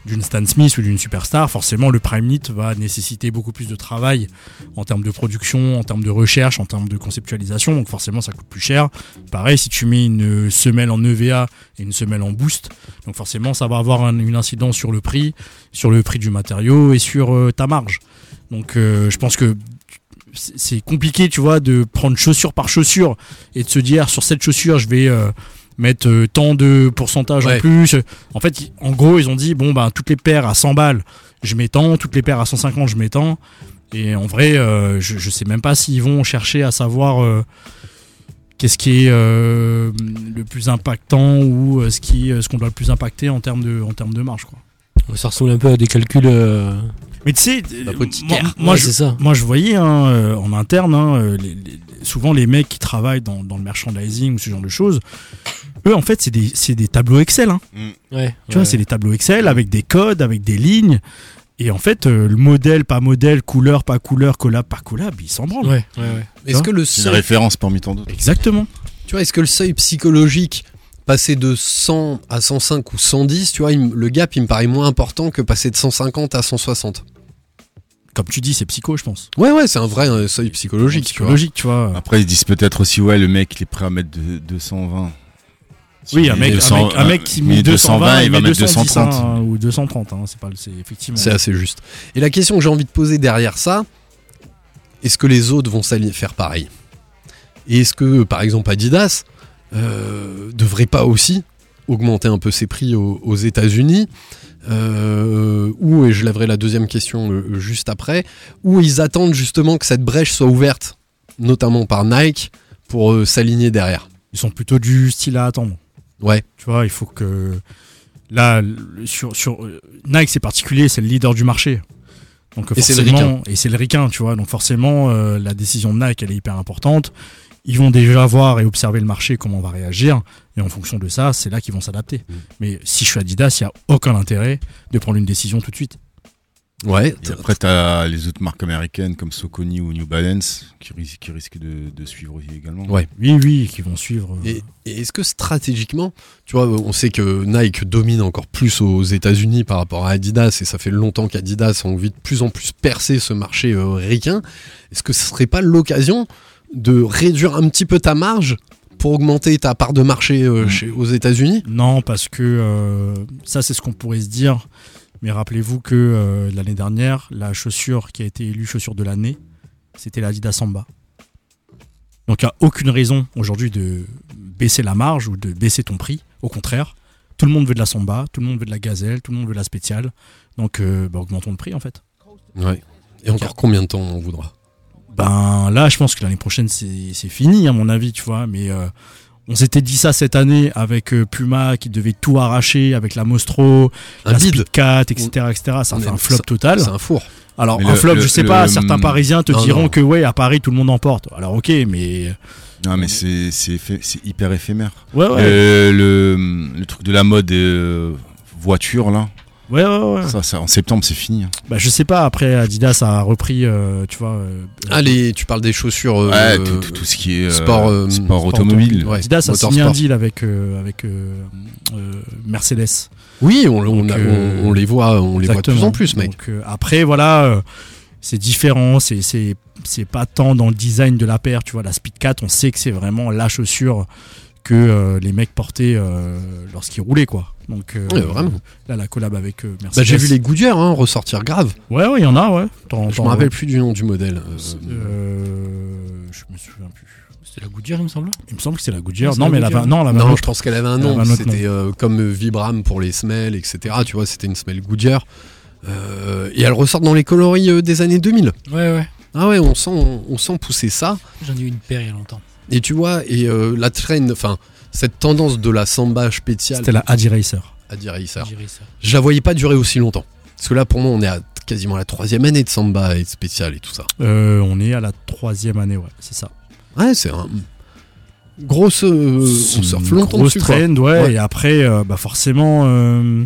[SPEAKER 11] d'une Stan Smith ou d'une superstar, forcément le Prime Knit va nécessiter beaucoup plus de travail en termes de production, en termes de recherche, en termes de conceptualisation, donc forcément ça coûte plus cher. Pareil, si tu mets une semelle en E V A et une semelle en boost, donc forcément ça va avoir un, une incidence sur le prix, sur le prix du matériau et sur euh, ta marge. Donc euh, je pense que c'est compliqué, tu vois, de prendre chaussure par chaussure et de se dire sur cette chaussure je vais euh, mettre euh, tant de pourcentage ouais. en plus. En fait, en gros, ils ont dit bon bah toutes les paires à cent balles, je mets tant, toutes les paires à cent cinquante, je mets tant. Et en vrai, euh, je, je sais même pas s'ils vont chercher à savoir euh, qu'est-ce qui est euh, le plus impactant ou euh, ce qui ce qu'on doit le plus impacter en termes de en termes de marge, quoi.
[SPEAKER 7] Ça ressemble un peu à des calculs. Euh...
[SPEAKER 11] Mais tu sais, moi, moi,
[SPEAKER 7] ouais,
[SPEAKER 11] je,
[SPEAKER 7] ça.
[SPEAKER 11] moi je voyais hein, euh, en interne, hein, les, les, souvent les mecs qui travaillent dans, dans le merchandising ou ce genre de choses, eux en fait c'est des, c'est des tableaux Excel. Hein.
[SPEAKER 7] Mm. Ouais,
[SPEAKER 11] tu
[SPEAKER 7] ouais,
[SPEAKER 11] vois,
[SPEAKER 7] ouais.
[SPEAKER 11] c'est des tableaux Excel avec des codes, avec des lignes. Et en fait, euh, le modèle, pas modèle, couleur, pas couleur, collab, pas collab, ils s'en branlent.
[SPEAKER 7] Ouais, ouais, ouais.
[SPEAKER 1] Est-ce que le
[SPEAKER 8] C'est
[SPEAKER 1] seuil...
[SPEAKER 8] une référence parmi tant d'autres.
[SPEAKER 11] Exactement.
[SPEAKER 1] Tu vois, est-ce que le seuil psychologique, passer de cent à cent cinq ou cent dix, tu vois, il, le gap, il me paraît moins important que passer de cent cinquante à cent soixante.
[SPEAKER 11] Comme tu dis, c'est psycho, je pense.
[SPEAKER 1] Ouais, ouais, c'est un vrai euh, seuil psychologique.
[SPEAKER 11] Psychologique, tu vois. Tu vois.
[SPEAKER 8] Après, ils disent peut-être aussi, ouais, le mec, il est prêt à mettre de, deux cent vingt. Si
[SPEAKER 11] oui, un mec,
[SPEAKER 8] cent,
[SPEAKER 11] un mec, un mec qui met deux cent vingt, il va mettre deux cent trente. Hein, ou deux cent trente, hein, c'est, pas, c'est effectivement.
[SPEAKER 1] C'est assez juste. Et la question que j'ai envie de poser derrière ça, est-ce que les autres vont faire pareil ? Et est-ce que, par exemple, Adidas euh, devrait pas aussi augmenter un peu ses prix aux, aux États-Unis, euh, ou, et je lèverai la deuxième question euh, juste après, où ils attendent justement que cette brèche soit ouverte, notamment par Nike, pour euh, s'aligner derrière.
[SPEAKER 11] Ils sont plutôt du style à attendre.
[SPEAKER 1] Ouais.
[SPEAKER 11] Tu vois, il faut que... Là, sur, sur euh, Nike, c'est particulier, c'est le leader du marché. Donc,
[SPEAKER 1] et c'est le ricain.
[SPEAKER 11] Et c'est le ricain, tu vois. Donc forcément, euh, la décision de Nike, elle est hyper importante. Ils vont déjà voir et observer le marché, comment on va réagir. Et en fonction de ça, c'est là qu'ils vont s'adapter. Mmh. Mais si je suis Adidas, il n'y a aucun intérêt de prendre une décision tout de suite.
[SPEAKER 1] Ouais.
[SPEAKER 8] Et après, tu as les autres marques américaines comme Saucony ou New Balance qui, ris- qui risquent de, de suivre également.
[SPEAKER 1] Ouais.
[SPEAKER 11] Oui, oui, qui vont suivre.
[SPEAKER 1] Et, et est-ce que stratégiquement, tu vois, on sait que Nike domine encore plus aux États-Unis par rapport à Adidas, et ça fait longtemps qu'Adidas a envie de plus en plus percer ce marché euh, ricain. Est-ce que ce serait pas l'occasion de réduire un petit peu ta marge pour augmenter ta part de marché euh, mmh. chez, aux États-Unis ?
[SPEAKER 11] Non, parce que euh, ça, c'est ce qu'on pourrait se dire. Mais rappelez-vous que euh, l'année dernière, la chaussure qui a été élue chaussure de l'année, c'était l'Adidas Samba. Donc il n'y a aucune raison aujourd'hui de baisser la marge ou de baisser ton prix. Au contraire, tout le monde veut de la Samba, tout le monde veut de la Gazelle, tout le monde veut de la Spéciale. Donc euh, bah, augmentons le prix en fait.
[SPEAKER 1] Ouais. Et encore combien de temps on voudra ?
[SPEAKER 11] Ben là, je pense que l'année prochaine, c'est, c'est fini, à mon avis, tu vois. Mais euh, on s'était dit ça cette année avec euh, Puma qui devait tout arracher, avec la Mostro,
[SPEAKER 1] un
[SPEAKER 11] la
[SPEAKER 1] bide.
[SPEAKER 11] Speedcat, et cetera, et cetera. Ça
[SPEAKER 1] on
[SPEAKER 11] fait
[SPEAKER 1] est,
[SPEAKER 11] un flop
[SPEAKER 1] ça,
[SPEAKER 11] total.
[SPEAKER 1] C'est un four.
[SPEAKER 11] Alors,
[SPEAKER 8] mais
[SPEAKER 11] un
[SPEAKER 8] le,
[SPEAKER 11] flop,
[SPEAKER 8] le,
[SPEAKER 11] je sais
[SPEAKER 8] le,
[SPEAKER 11] pas,
[SPEAKER 8] le,
[SPEAKER 11] certains Parisiens te
[SPEAKER 1] non,
[SPEAKER 11] diront
[SPEAKER 1] non.
[SPEAKER 11] que, ouais, à Paris, tout le monde en porte. Alors, ok, mais.
[SPEAKER 8] Non, mais c'est, c'est, c'est hyper éphémère.
[SPEAKER 11] Ouais, ouais.
[SPEAKER 8] Euh, le, le truc de la mode euh, voiture, là.
[SPEAKER 11] Ouais, ouais, ouais.
[SPEAKER 8] Ça, ça, en septembre, c'est fini. Hein.
[SPEAKER 11] Bah, je sais pas, après, Adidas a repris, euh, tu vois. Euh,
[SPEAKER 1] Allez, tu parles des chaussures. Euh,
[SPEAKER 8] ouais, tout, tout, tout ce qui est euh,
[SPEAKER 1] sport, euh,
[SPEAKER 8] sport,
[SPEAKER 1] sport
[SPEAKER 8] automobile.
[SPEAKER 1] Ouais,
[SPEAKER 11] Adidas a signé
[SPEAKER 1] motorsport.
[SPEAKER 11] un deal avec, euh, avec euh, euh, Mercedes.
[SPEAKER 1] Oui, on, on, a,
[SPEAKER 11] euh,
[SPEAKER 1] on, on les voit, on les voit de plus en plus, mec.
[SPEAKER 11] Donc, euh, après, voilà, euh, c'est différent, c'est, c'est, c'est pas tant dans le design de la paire, tu vois. La Speedcat, on sait que c'est vraiment la chaussure que euh, les mecs portaient euh, lorsqu'ils roulaient, quoi. Donc euh,
[SPEAKER 1] ouais, vraiment.
[SPEAKER 11] Là, la collab avec euh, Mercedes.
[SPEAKER 1] Bah, j'ai vu les Goodyear hein, ressortir grave.
[SPEAKER 11] Ouais, ouais, il y en a, ouais. T'en,
[SPEAKER 1] je
[SPEAKER 11] t'en,
[SPEAKER 1] me rappelle
[SPEAKER 11] ouais.
[SPEAKER 1] plus du nom du modèle.
[SPEAKER 11] Euh, euh, je me souviens plus.
[SPEAKER 7] C'était la Goodyear, il me semble.
[SPEAKER 11] Il me semble que c'est la Goodyear.
[SPEAKER 7] C'est
[SPEAKER 11] non,
[SPEAKER 7] la
[SPEAKER 11] mais
[SPEAKER 7] Goodyear.
[SPEAKER 11] elle avait, non, elle avait
[SPEAKER 1] non,
[SPEAKER 11] un autre.
[SPEAKER 1] je pense qu'elle avait un
[SPEAKER 11] Elle
[SPEAKER 1] nom.
[SPEAKER 11] avait un autre
[SPEAKER 1] C'était euh, comme Vibram pour les semelles, et cetera. Tu vois, c'était une semelle Goodyear. Euh, et elle ressort dans les coloris euh, des années deux mille.
[SPEAKER 7] Ouais, ouais.
[SPEAKER 1] Ah ouais, on sent, on, on sent pousser ça.
[SPEAKER 7] J'en ai eu une paire il y a longtemps.
[SPEAKER 1] Et tu vois, et euh, la trend, enfin, cette tendance de la Samba spéciale.
[SPEAKER 11] C'était la Adi Racer.
[SPEAKER 1] Adi Racer. Je la voyais pas durer aussi longtemps. Parce que là, pour moi, on est à quasiment la troisième année de Samba et de spécial et tout ça.
[SPEAKER 11] Euh, on est à la troisième année, ouais, c'est ça.
[SPEAKER 1] Ouais, c'est un. Grosse. Euh, on surfe longtemps
[SPEAKER 11] grosse
[SPEAKER 1] dessus.
[SPEAKER 11] trend,
[SPEAKER 1] quoi.
[SPEAKER 11] ouais,
[SPEAKER 1] ouais.
[SPEAKER 11] Et après, euh, bah forcément, il euh,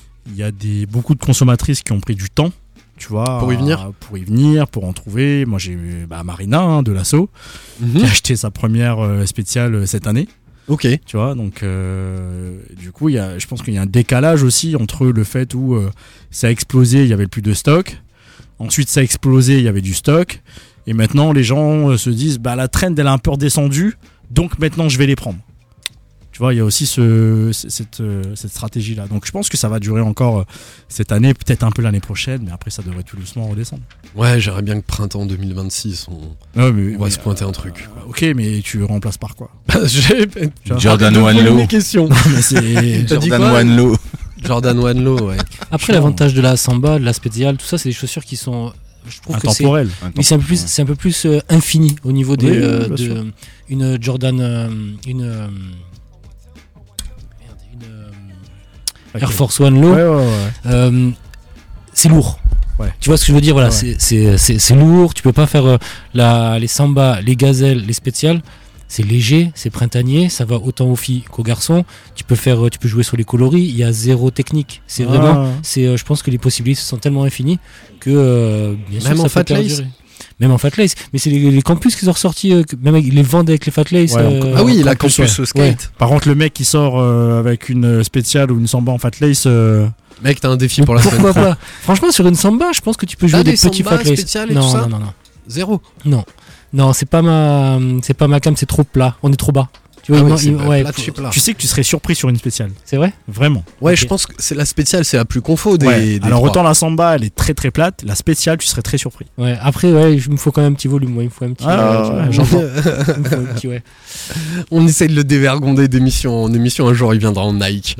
[SPEAKER 11] y a des, beaucoup de consommatrices qui ont pris du temps. Tu vois,
[SPEAKER 1] pour y venir
[SPEAKER 11] à, pour y venir, pour en trouver. Moi j'ai bah, Marina hein, de l'assaut
[SPEAKER 1] mm-hmm.
[SPEAKER 11] qui a acheté sa première euh, spéciale euh, cette année.
[SPEAKER 1] Ok.
[SPEAKER 11] Tu vois, donc euh, du coup, il y a, je pense qu'il y a un décalage aussi entre le fait où euh, ça a explosé, il y avait plus de stock. Ensuite, ça a explosé, il y avait du stock. Et maintenant, les gens euh, se disent, bah la trend, elle a un peu redescendu, donc maintenant, je vais les prendre. Tu vois, il y a aussi ce, cette, euh, cette stratégie-là. Donc, je pense que ça va durer encore euh, cette année, peut-être un peu l'année prochaine, mais après, ça devrait tout doucement redescendre.
[SPEAKER 1] Ouais, j'aimerais bien que printemps deux mille vingt-six, on,
[SPEAKER 11] ouais, mais,
[SPEAKER 1] on va
[SPEAKER 11] mais,
[SPEAKER 1] se pointer
[SPEAKER 11] euh,
[SPEAKER 1] un truc.
[SPEAKER 11] Euh, ok, mais tu remplaces par quoi?
[SPEAKER 1] J'ai...
[SPEAKER 8] Jordan Wanlow.
[SPEAKER 1] questions.
[SPEAKER 11] mais c'est...
[SPEAKER 8] Jordan Wanlow.
[SPEAKER 1] Jordan Wanlow, ouais.
[SPEAKER 7] Après, l'avantage de la Samba, de la Special, tout ça, c'est des chaussures qui sont. Je trouve
[SPEAKER 11] intemporelles.
[SPEAKER 7] que c'est. Mais c'est un peu plus, c'est un peu plus euh, infini au niveau des. Oui, euh, oui, de, une Jordan. Euh, une. Euh, Okay. Air Force One Low,
[SPEAKER 11] ouais, ouais, ouais.
[SPEAKER 7] Euh, c'est lourd.
[SPEAKER 11] Ouais.
[SPEAKER 7] Tu vois ce que je veux dire, voilà,
[SPEAKER 11] ouais.
[SPEAKER 7] c'est, c'est, c'est, c'est lourd. Tu peux pas faire euh, la, les Samba, les Gazelles, les Spéciales. C'est léger, c'est printanier, ça va autant aux filles qu'aux garçons. Tu peux faire, tu peux jouer sur les coloris. Il y a zéro technique. C'est ah. vraiment, c'est, euh, je pense que les possibilités sont tellement infinies que euh, bien sûr,
[SPEAKER 1] même
[SPEAKER 7] ça
[SPEAKER 1] en
[SPEAKER 7] peut
[SPEAKER 1] Fatlace.
[SPEAKER 7] Même en Fatlace, mais c'est les, les campus qui ont ressorti, euh, même avec, les vendent avec les Fatlace.
[SPEAKER 11] Ouais,
[SPEAKER 7] euh,
[SPEAKER 1] ah oui, la
[SPEAKER 11] campus,
[SPEAKER 1] campus
[SPEAKER 11] ouais.
[SPEAKER 1] skate. Ouais.
[SPEAKER 11] Par contre, le mec qui sort euh, avec une spéciale ou une samba en Fatlace. Euh...
[SPEAKER 1] Mec, t'as un défi pour la semaine.
[SPEAKER 7] Pourquoi pas? Franchement, sur une samba, je pense que tu peux jouer
[SPEAKER 1] ah,
[SPEAKER 7] des,
[SPEAKER 1] des
[SPEAKER 7] petits Fatlace.
[SPEAKER 1] Et
[SPEAKER 7] non,
[SPEAKER 1] tout ça
[SPEAKER 7] non, non, non.
[SPEAKER 1] Zéro.
[SPEAKER 7] Non, non, c'est pas ma, c'est pas ma cam, c'est trop plat. On est trop bas. Tu vois,
[SPEAKER 1] ah
[SPEAKER 7] il
[SPEAKER 1] oui,
[SPEAKER 7] il, ouais,
[SPEAKER 1] plat, tu, plat.
[SPEAKER 11] tu sais que tu serais surpris sur une spéciale.
[SPEAKER 7] C'est vrai?
[SPEAKER 11] Vraiment.
[SPEAKER 1] Ouais,
[SPEAKER 11] okay.
[SPEAKER 1] Je pense que c'est la spéciale, c'est la plus confo des.
[SPEAKER 11] Ouais.
[SPEAKER 1] des
[SPEAKER 11] Alors
[SPEAKER 1] trois.
[SPEAKER 11] autant la samba, elle est très très plate. La spéciale, tu serais très surpris.
[SPEAKER 7] Ouais. Après, ouais, il me faut quand même un petit volume. Moi, il me faut un petit.
[SPEAKER 11] Ah,
[SPEAKER 7] euh,
[SPEAKER 11] ouais, j'entends.
[SPEAKER 7] il me faut un petit, ouais.
[SPEAKER 1] On essaye de le dévergonder d'émission en émission. Un jour, il viendra en Nike.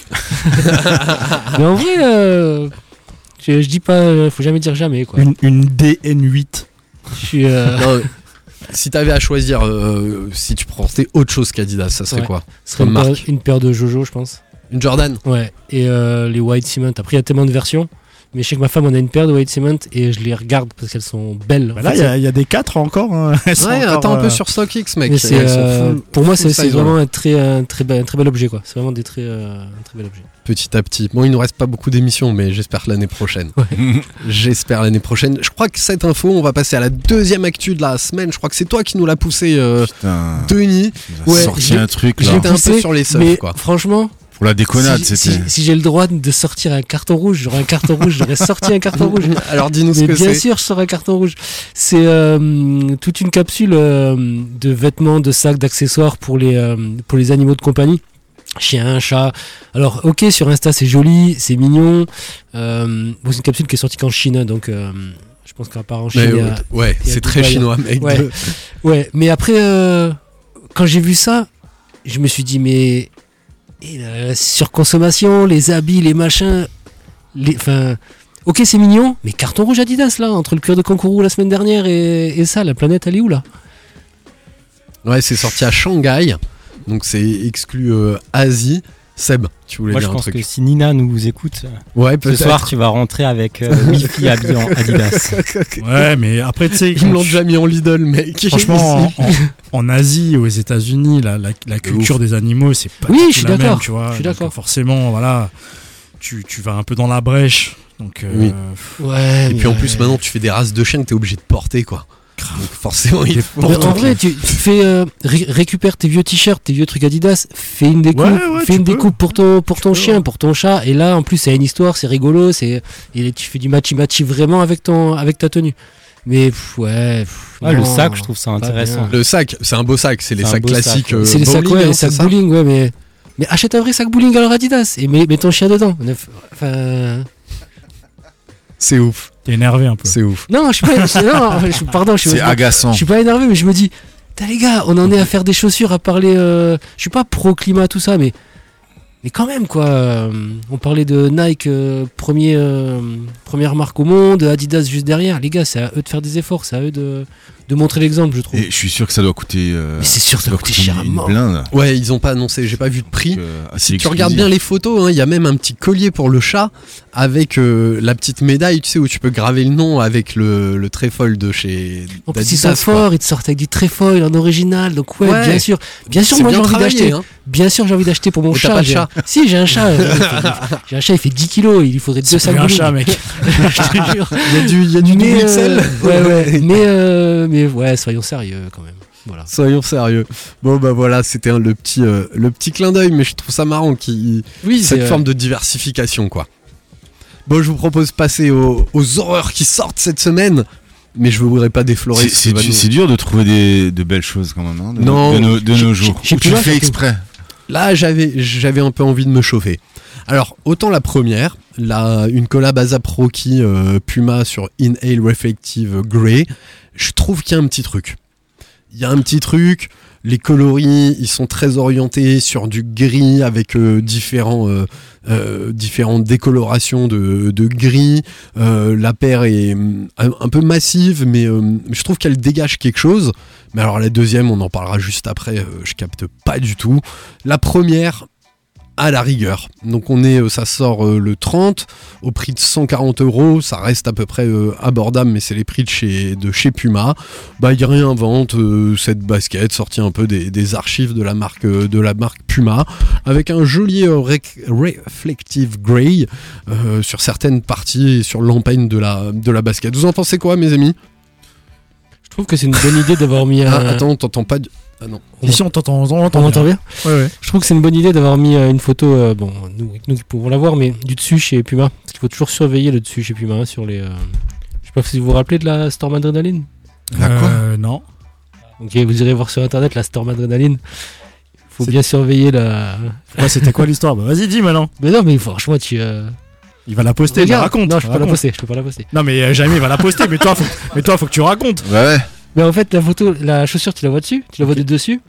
[SPEAKER 7] Mais en vrai, euh, je, je dis pas, faut jamais dire jamais quoi.
[SPEAKER 11] Une, une D N huit.
[SPEAKER 7] Je suis. Euh...
[SPEAKER 1] Non, si t'avais à choisir, euh, si tu portais autre chose qu'Adidas, ça serait
[SPEAKER 7] ouais.
[SPEAKER 1] quoi?
[SPEAKER 7] Ce serait une paire, une paire de Jojo, je pense.
[SPEAKER 1] Une Jordan?
[SPEAKER 7] Ouais. Et euh, les White Cement. Après, il y a tellement de versions. Mais je sais que ma femme, on a une paire de White Cement et je les regarde parce qu'elles sont belles.
[SPEAKER 11] Bah là, il y, y a des quatre encore. Hein.
[SPEAKER 1] Ouais,
[SPEAKER 11] encore,
[SPEAKER 1] attends un
[SPEAKER 11] euh...
[SPEAKER 1] peu sur StockX, mec.
[SPEAKER 7] Mais c'est, euh,
[SPEAKER 1] full,
[SPEAKER 7] pour moi,
[SPEAKER 1] full
[SPEAKER 7] c'est, c'est vraiment un très, un, très bel, un très bel objet. Quoi. C'est vraiment des très, euh, un très bel objet.
[SPEAKER 1] Petit à petit. Bon, il nous reste pas beaucoup d'émissions, mais j'espère l'année prochaine.
[SPEAKER 7] Ouais.
[SPEAKER 1] J'espère l'année prochaine. Je crois que cette info, on va passer à la deuxième actu de la semaine. Je crois que c'est toi qui nous l'as poussé, euh, Denis.
[SPEAKER 8] Ouais, sorti un truc là.
[SPEAKER 1] J'étais un peu sur les seufs, quoi.
[SPEAKER 7] Franchement.
[SPEAKER 8] Pour la déconnade,
[SPEAKER 7] si,
[SPEAKER 8] c'était.
[SPEAKER 7] Si, si j'ai le droit de sortir un carton rouge, j'aurais un carton rouge, j'aurais sorti un carton rouge.
[SPEAKER 1] Alors dis-nous ce
[SPEAKER 7] mais
[SPEAKER 1] que
[SPEAKER 7] bien
[SPEAKER 1] c'est.
[SPEAKER 7] Bien sûr, je sors un carton rouge. C'est euh, toute une capsule euh, de vêtements, de sacs, d'accessoires pour les, euh, pour les animaux de compagnie. Chien, chat. Alors, ok, sur Insta, c'est joli, c'est mignon. Euh, bon, c'est une capsule qui est sortie qu'en Chine, donc euh, je pense qu'à part en Chine.
[SPEAKER 1] Mais,
[SPEAKER 7] il y a,
[SPEAKER 1] ouais,
[SPEAKER 7] il y a
[SPEAKER 1] c'est très chinois, mec.
[SPEAKER 7] Ouais,
[SPEAKER 1] de...
[SPEAKER 7] ouais. Mais après, euh, quand j'ai vu ça, je me suis dit, mais. Et la surconsommation, les habits, les machins, les, enfin, ok c'est mignon, mais carton rouge Adidas là, entre le cuir de kangourou la semaine dernière et, et ça, la planète elle est où là?
[SPEAKER 1] Ouais, c'est sorti à Shanghai, donc c'est exclu euh, Asie. Seb, tu voulais
[SPEAKER 7] Moi,
[SPEAKER 1] dire un truc?
[SPEAKER 7] Moi je pense que si Nina nous écoute,
[SPEAKER 1] ouais,
[SPEAKER 7] ce soir tu vas rentrer avec euh, Wi-Fi habillé en Adidas.
[SPEAKER 11] Ouais, mais après tu sais,
[SPEAKER 1] ils me l'ont déjà mis en Lidl, mec.
[SPEAKER 11] Franchement, en, en, en Asie, aux États-Unis, la, la, la culture des animaux, c'est pas
[SPEAKER 7] oui,
[SPEAKER 11] du tout
[SPEAKER 7] je suis
[SPEAKER 11] la
[SPEAKER 7] d'accord.
[SPEAKER 11] même, tu vois.
[SPEAKER 7] Je suis d'accord.
[SPEAKER 11] Donc, forcément, voilà, tu, tu vas un peu dans la brèche. Donc, euh,
[SPEAKER 1] oui.
[SPEAKER 7] Ouais.
[SPEAKER 1] Et puis en plus, maintenant, tu fais des races de chiens que t'es obligé de porter, quoi. Donc forcément, il faut.
[SPEAKER 7] Mais en vrai, tu, tu fais euh, ré- récupère tes vieux t-shirts, tes vieux trucs Adidas, fais une découpe,
[SPEAKER 11] ouais, ouais,
[SPEAKER 7] fais une
[SPEAKER 11] peux.
[SPEAKER 7] découpe pour ton pour ton
[SPEAKER 11] tu
[SPEAKER 7] chien,
[SPEAKER 11] peux.
[SPEAKER 7] pour ton chat. Et là, en plus, c'est une histoire, c'est rigolo, c'est et tu fais du matchy matchy vraiment avec ton avec ta tenue. Mais pff, ouais. Pff,
[SPEAKER 10] ah,
[SPEAKER 7] non,
[SPEAKER 10] le sac, je trouve ça intéressant.
[SPEAKER 1] Le sac, c'est un beau sac, c'est les
[SPEAKER 10] c'est
[SPEAKER 1] sacs classiques.
[SPEAKER 10] Sac,
[SPEAKER 1] euh,
[SPEAKER 7] c'est les sacs,
[SPEAKER 1] bowling,
[SPEAKER 7] ouais,
[SPEAKER 1] hein,
[SPEAKER 7] les sacs
[SPEAKER 1] ça
[SPEAKER 7] bowling, ouais, mais mais achète un vrai sac bowling alors Adidas et mets, mets ton chien dedans. Enfin.
[SPEAKER 1] C'est ouf.
[SPEAKER 11] T'es énervé un peu.
[SPEAKER 1] C'est ouf.
[SPEAKER 7] Non, je suis pas. Je, non, je, pardon, je suis.
[SPEAKER 8] C'est agaçant.
[SPEAKER 7] Je suis pas énervé, mais je me dis, les gars, on en est à faire des chaussures, à parler. Euh, je suis pas pro climat tout ça, mais mais quand même quoi. Euh, on parlait de Nike, euh, premier euh, première marque au monde, Adidas juste derrière. Les gars, c'est à eux de faire des efforts, c'est à eux de de montrer l'exemple, je trouve.
[SPEAKER 8] Et je suis sûr que ça doit coûter. Euh,
[SPEAKER 7] mais c'est sûr que ça doit coûter cher à
[SPEAKER 8] une
[SPEAKER 7] mort.
[SPEAKER 8] blinde.
[SPEAKER 1] Ouais, ils ont pas annoncé, j'ai pas vu de prix.
[SPEAKER 8] Euh,
[SPEAKER 1] si tu regardes bien les photos, il hein, y a même un petit collier pour le chat avec euh, la petite médaille, tu sais, où tu peux graver le nom avec le, le tréfoil de chez.
[SPEAKER 7] En plus, ils sont forts, ils te sortent avec du tréfoil en original, donc ouais,
[SPEAKER 1] ouais.
[SPEAKER 7] bien sûr. Bien sûr,
[SPEAKER 1] c'est
[SPEAKER 7] moi
[SPEAKER 1] bien
[SPEAKER 7] j'ai envie d'acheter.
[SPEAKER 1] Hein.
[SPEAKER 7] Bien sûr, j'ai envie d'acheter pour mon
[SPEAKER 1] mais
[SPEAKER 7] chat.
[SPEAKER 1] T'as pas de
[SPEAKER 7] j'ai...
[SPEAKER 1] chat.
[SPEAKER 7] Si, j'ai un chat. J'ai un chat, il fait dix kilos, il faudrait deux sacs de
[SPEAKER 11] un chat, mec.
[SPEAKER 7] Je te jure.
[SPEAKER 1] Il y a du, il y a du
[SPEAKER 7] mais,
[SPEAKER 1] double X L.
[SPEAKER 7] Euh, ouais, ouais. mais, euh, mais ouais, soyons sérieux quand même. Voilà.
[SPEAKER 1] Soyons sérieux. Bon bah voilà, c'était hein, le petit euh, le petit clin d'œil, mais je trouve ça marrant qui
[SPEAKER 7] Oui,
[SPEAKER 1] cette
[SPEAKER 7] c'est,
[SPEAKER 1] forme
[SPEAKER 7] euh,
[SPEAKER 1] de diversification quoi. Bon, je vous propose de passer aux, aux horreurs qui sortent cette semaine, mais je voudrais pas déflorer.
[SPEAKER 8] C'est,
[SPEAKER 1] ce
[SPEAKER 8] c'est,
[SPEAKER 1] qui va
[SPEAKER 8] du-
[SPEAKER 1] nous-
[SPEAKER 8] c'est dur de trouver des, de belles choses quand même, hein, de,
[SPEAKER 1] Non,
[SPEAKER 8] de, nos, de
[SPEAKER 1] j'ai-
[SPEAKER 8] nos jours.
[SPEAKER 1] j'ai
[SPEAKER 8] Ou
[SPEAKER 1] plus
[SPEAKER 8] tu
[SPEAKER 1] là,
[SPEAKER 8] fais
[SPEAKER 1] surtout.
[SPEAKER 8] exprès.
[SPEAKER 1] Là, j'avais j'avais un peu envie de me chauffer. Alors, autant la première, la, une collab A$AP Rocky euh, Puma sur Inhale Reflective Grey, je trouve qu'il y a un petit truc. Il y a un petit truc, les coloris, ils sont très orientés sur du gris avec euh, différents, euh, euh, différentes décolorations de, de gris. Euh, la paire est hum, un, un peu massive, mais euh, je trouve qu'elle dégage quelque chose. Mais alors la deuxième, on en parlera juste après, euh, je capte pas du tout. La première, à la rigueur. Donc on est, euh, ça sort euh, le trente au prix de cent quarante euros. Ça reste à peu près euh, abordable, mais c'est les prix de chez, de chez Puma. Bah ils réinventent euh, cette basket sortie un peu des, des archives de la marque euh, de la marque Puma avec un joli euh, rec- reflective grey euh, sur certaines parties et sur l'empeigne de la de la basket. Vous en pensez quoi, mes amis?
[SPEAKER 7] Je trouve que c'est une bonne idée d'avoir mis un.
[SPEAKER 1] Ah, attends, t'entends pas du... Ah non.
[SPEAKER 11] Ici, on t'entend, on
[SPEAKER 7] On
[SPEAKER 11] entend
[SPEAKER 7] m'entend bien.
[SPEAKER 11] Ouais, ouais.
[SPEAKER 7] Je trouve que c'est une bonne idée d'avoir mis euh, une photo, euh, bon, nous, nous qui pouvons la voir, mais du dessus chez Puma. Parce qu'il faut toujours surveiller le dessus chez Puma hein, sur les. euh, Je sais pas si vous vous rappelez de la Storm Adrenaline.
[SPEAKER 8] La quoi
[SPEAKER 11] Euh, non.
[SPEAKER 7] Ok, vous irez voir sur internet la Storm Adrenaline. Faut bien surveiller la.
[SPEAKER 11] Ouais, c'était quoi l'histoire? Bah, vas-y, dis maintenant.
[SPEAKER 7] Mais non, mais franchement, tu. euh,
[SPEAKER 11] Il va la poster,
[SPEAKER 7] Regarde.
[SPEAKER 11] mais raconte.
[SPEAKER 7] Non, je peux pas la
[SPEAKER 11] raconte.
[SPEAKER 7] poster. Je peux pas la poster.
[SPEAKER 11] Non, mais euh, Jamie, il va la poster, mais toi, faut, mais toi, faut que tu racontes.
[SPEAKER 8] Ouais, ouais.
[SPEAKER 7] Mais en fait, la photo, la chaussure, tu la vois dessus, tu la vois de dessus.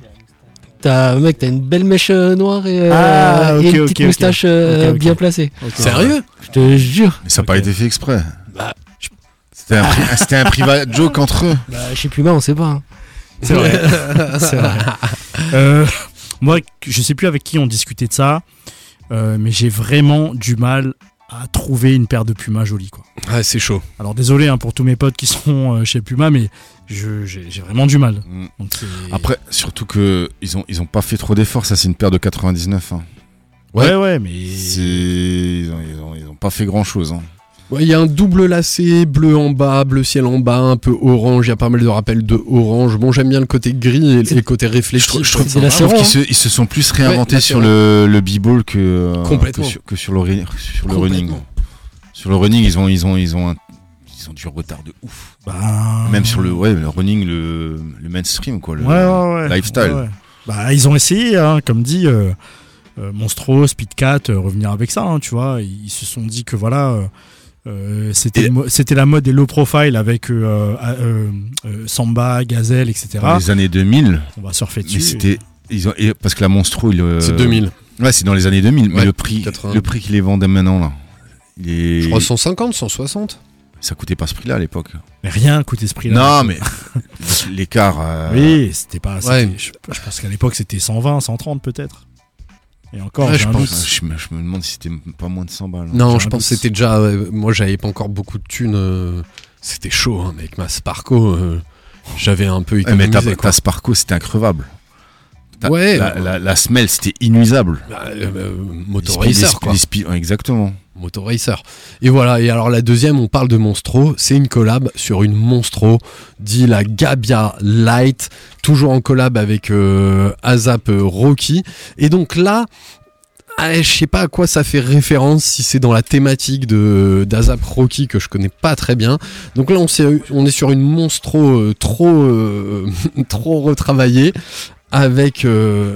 [SPEAKER 7] T'as, mec, t'as une belle mèche euh, noire et, euh,
[SPEAKER 11] Ah, ok,
[SPEAKER 7] et une
[SPEAKER 11] ok,
[SPEAKER 7] petite
[SPEAKER 11] ok.
[SPEAKER 7] moustache euh,
[SPEAKER 11] Ok, ok.
[SPEAKER 7] bien placée.
[SPEAKER 1] Sérieux?
[SPEAKER 7] Je te jure.
[SPEAKER 8] Mais ça n'a pas
[SPEAKER 11] Ok.
[SPEAKER 8] été fait exprès.
[SPEAKER 7] Bah,
[SPEAKER 8] C'était un, pri- c'était un private joke entre eux.
[SPEAKER 7] Bah, chez Puma, on sait pas. hein.
[SPEAKER 11] C'est vrai. C'est vrai. Euh, moi, je sais plus avec qui on discutait de ça, euh, mais j'ai vraiment du mal à trouver une paire de Puma jolie, quoi.
[SPEAKER 1] Ah, c'est chaud.
[SPEAKER 11] Alors désolé hein, pour tous mes potes qui sont euh, chez Puma, mais je, j'ai, j'ai vraiment du mal.
[SPEAKER 8] Mm.
[SPEAKER 11] Donc, c'est-
[SPEAKER 8] Après, surtout que ils ont, ils ont pas fait trop d'efforts. Ça, c'est une paire de quatre-vingt-dix-neuf. Hein.
[SPEAKER 11] ouais, ouais, mais
[SPEAKER 8] C'est... Ils, ont, ils, ont, ils ont pas fait grand chose. Hein.
[SPEAKER 1] Ouais, il y a un double lacet, bleu en bas, bleu ciel en bas, un peu orange. Il y a pas mal de rappels de orange. Bon, j'aime bien le côté gris et, et le côté
[SPEAKER 8] Je
[SPEAKER 1] réfléchi.
[SPEAKER 8] trouve, je trouve,
[SPEAKER 7] C'est la
[SPEAKER 8] je trouve
[SPEAKER 7] Céron,
[SPEAKER 8] qu'ils se, ils se sont plus réinventés
[SPEAKER 1] Ouais, la
[SPEAKER 8] sur
[SPEAKER 1] Céron.
[SPEAKER 8] le, le b-ball que, euh,
[SPEAKER 1] Complètement.
[SPEAKER 8] que, sur, que sur le, ri- sur le running.
[SPEAKER 1] Complètement.
[SPEAKER 8] Sur le running, ils ont, ils ont, ils ont, un, ils ont du retard de ouf.
[SPEAKER 11] bah,
[SPEAKER 8] Même sur le, ouais, le running, le, le mainstream, quoi, le
[SPEAKER 11] ouais, ouais, ouais.
[SPEAKER 8] lifestyle.
[SPEAKER 11] Ouais, ouais. Bah, ils ont essayé, hein, comme dit euh, euh, Monstro, Speedcat, euh, revenir avec ça, hein, tu vois. Ils se sont dit que voilà, euh, euh, c'était,
[SPEAKER 8] Et-
[SPEAKER 11] le mo- c'était la mode des low profile avec euh, euh, euh, Samba, Gazelle, et cetera.
[SPEAKER 8] Dans les années deux mille,
[SPEAKER 11] On va surfer dessus.
[SPEAKER 8] mais c'était, ils ont, et parce que la Monstro, il, euh,
[SPEAKER 1] C'est deux mille.
[SPEAKER 8] Ouais, c'est dans les années deux mille, mais
[SPEAKER 1] Ouais,
[SPEAKER 8] le prix,
[SPEAKER 1] quatre-vingts.
[SPEAKER 8] le prix qu'ils les vendaient maintenant, là. Il est...
[SPEAKER 1] Je crois cent cinquante, cent soixante.
[SPEAKER 8] Ça coûtait pas ce prix-là à l'époque.
[SPEAKER 11] Mais rien coûtait ce prix-là.
[SPEAKER 8] Non, mais l'écart. euh,
[SPEAKER 11] Oui, c'était pas. c'était-
[SPEAKER 1] Ouais.
[SPEAKER 11] je, je pense qu'à l'époque c'était cent vingt, cent trente peut-être. Et encore,
[SPEAKER 1] Ouais,
[SPEAKER 11] j'ai
[SPEAKER 1] je
[SPEAKER 11] un
[SPEAKER 1] pense,
[SPEAKER 11] doute.
[SPEAKER 8] Je me, je me demande si c'était pas moins de cent balles. hein.
[SPEAKER 1] Non,
[SPEAKER 11] j'ai
[SPEAKER 1] je
[SPEAKER 11] un
[SPEAKER 1] pense que
[SPEAKER 11] doute.
[SPEAKER 1] c'était déjà. euh, moi, j'avais pas encore beaucoup de thunes. euh, c'était chaud, hein, avec ma Sparco. euh, j'avais un peu
[SPEAKER 8] Ouais, mais
[SPEAKER 1] économisé.
[SPEAKER 8] ta,
[SPEAKER 1] quoi.
[SPEAKER 8] ta Sparco, c'était increvable. Ta-
[SPEAKER 1] Ouais.
[SPEAKER 8] La, la, la semelle, c'était inuisable.
[SPEAKER 1] Bah, euh, euh, Moto
[SPEAKER 8] Les spi-
[SPEAKER 1] Racer,
[SPEAKER 8] les
[SPEAKER 1] quoi.
[SPEAKER 8] spi- les spi- ouais, exactement.
[SPEAKER 1] Moto Racer. Et voilà, et alors la deuxième, on parle de Monstro, c'est une collab sur une Monstro, dit la Gabia Light, toujours en collab avec euh, A$AP Rocky. Et donc là, ah, je sais pas à quoi ça fait référence, si c'est dans la thématique de d'A$AP Rocky que je connais pas très bien. Donc là, on, s'est- on est sur une Monstro euh, trop, euh, trop retravaillée, avec... euh,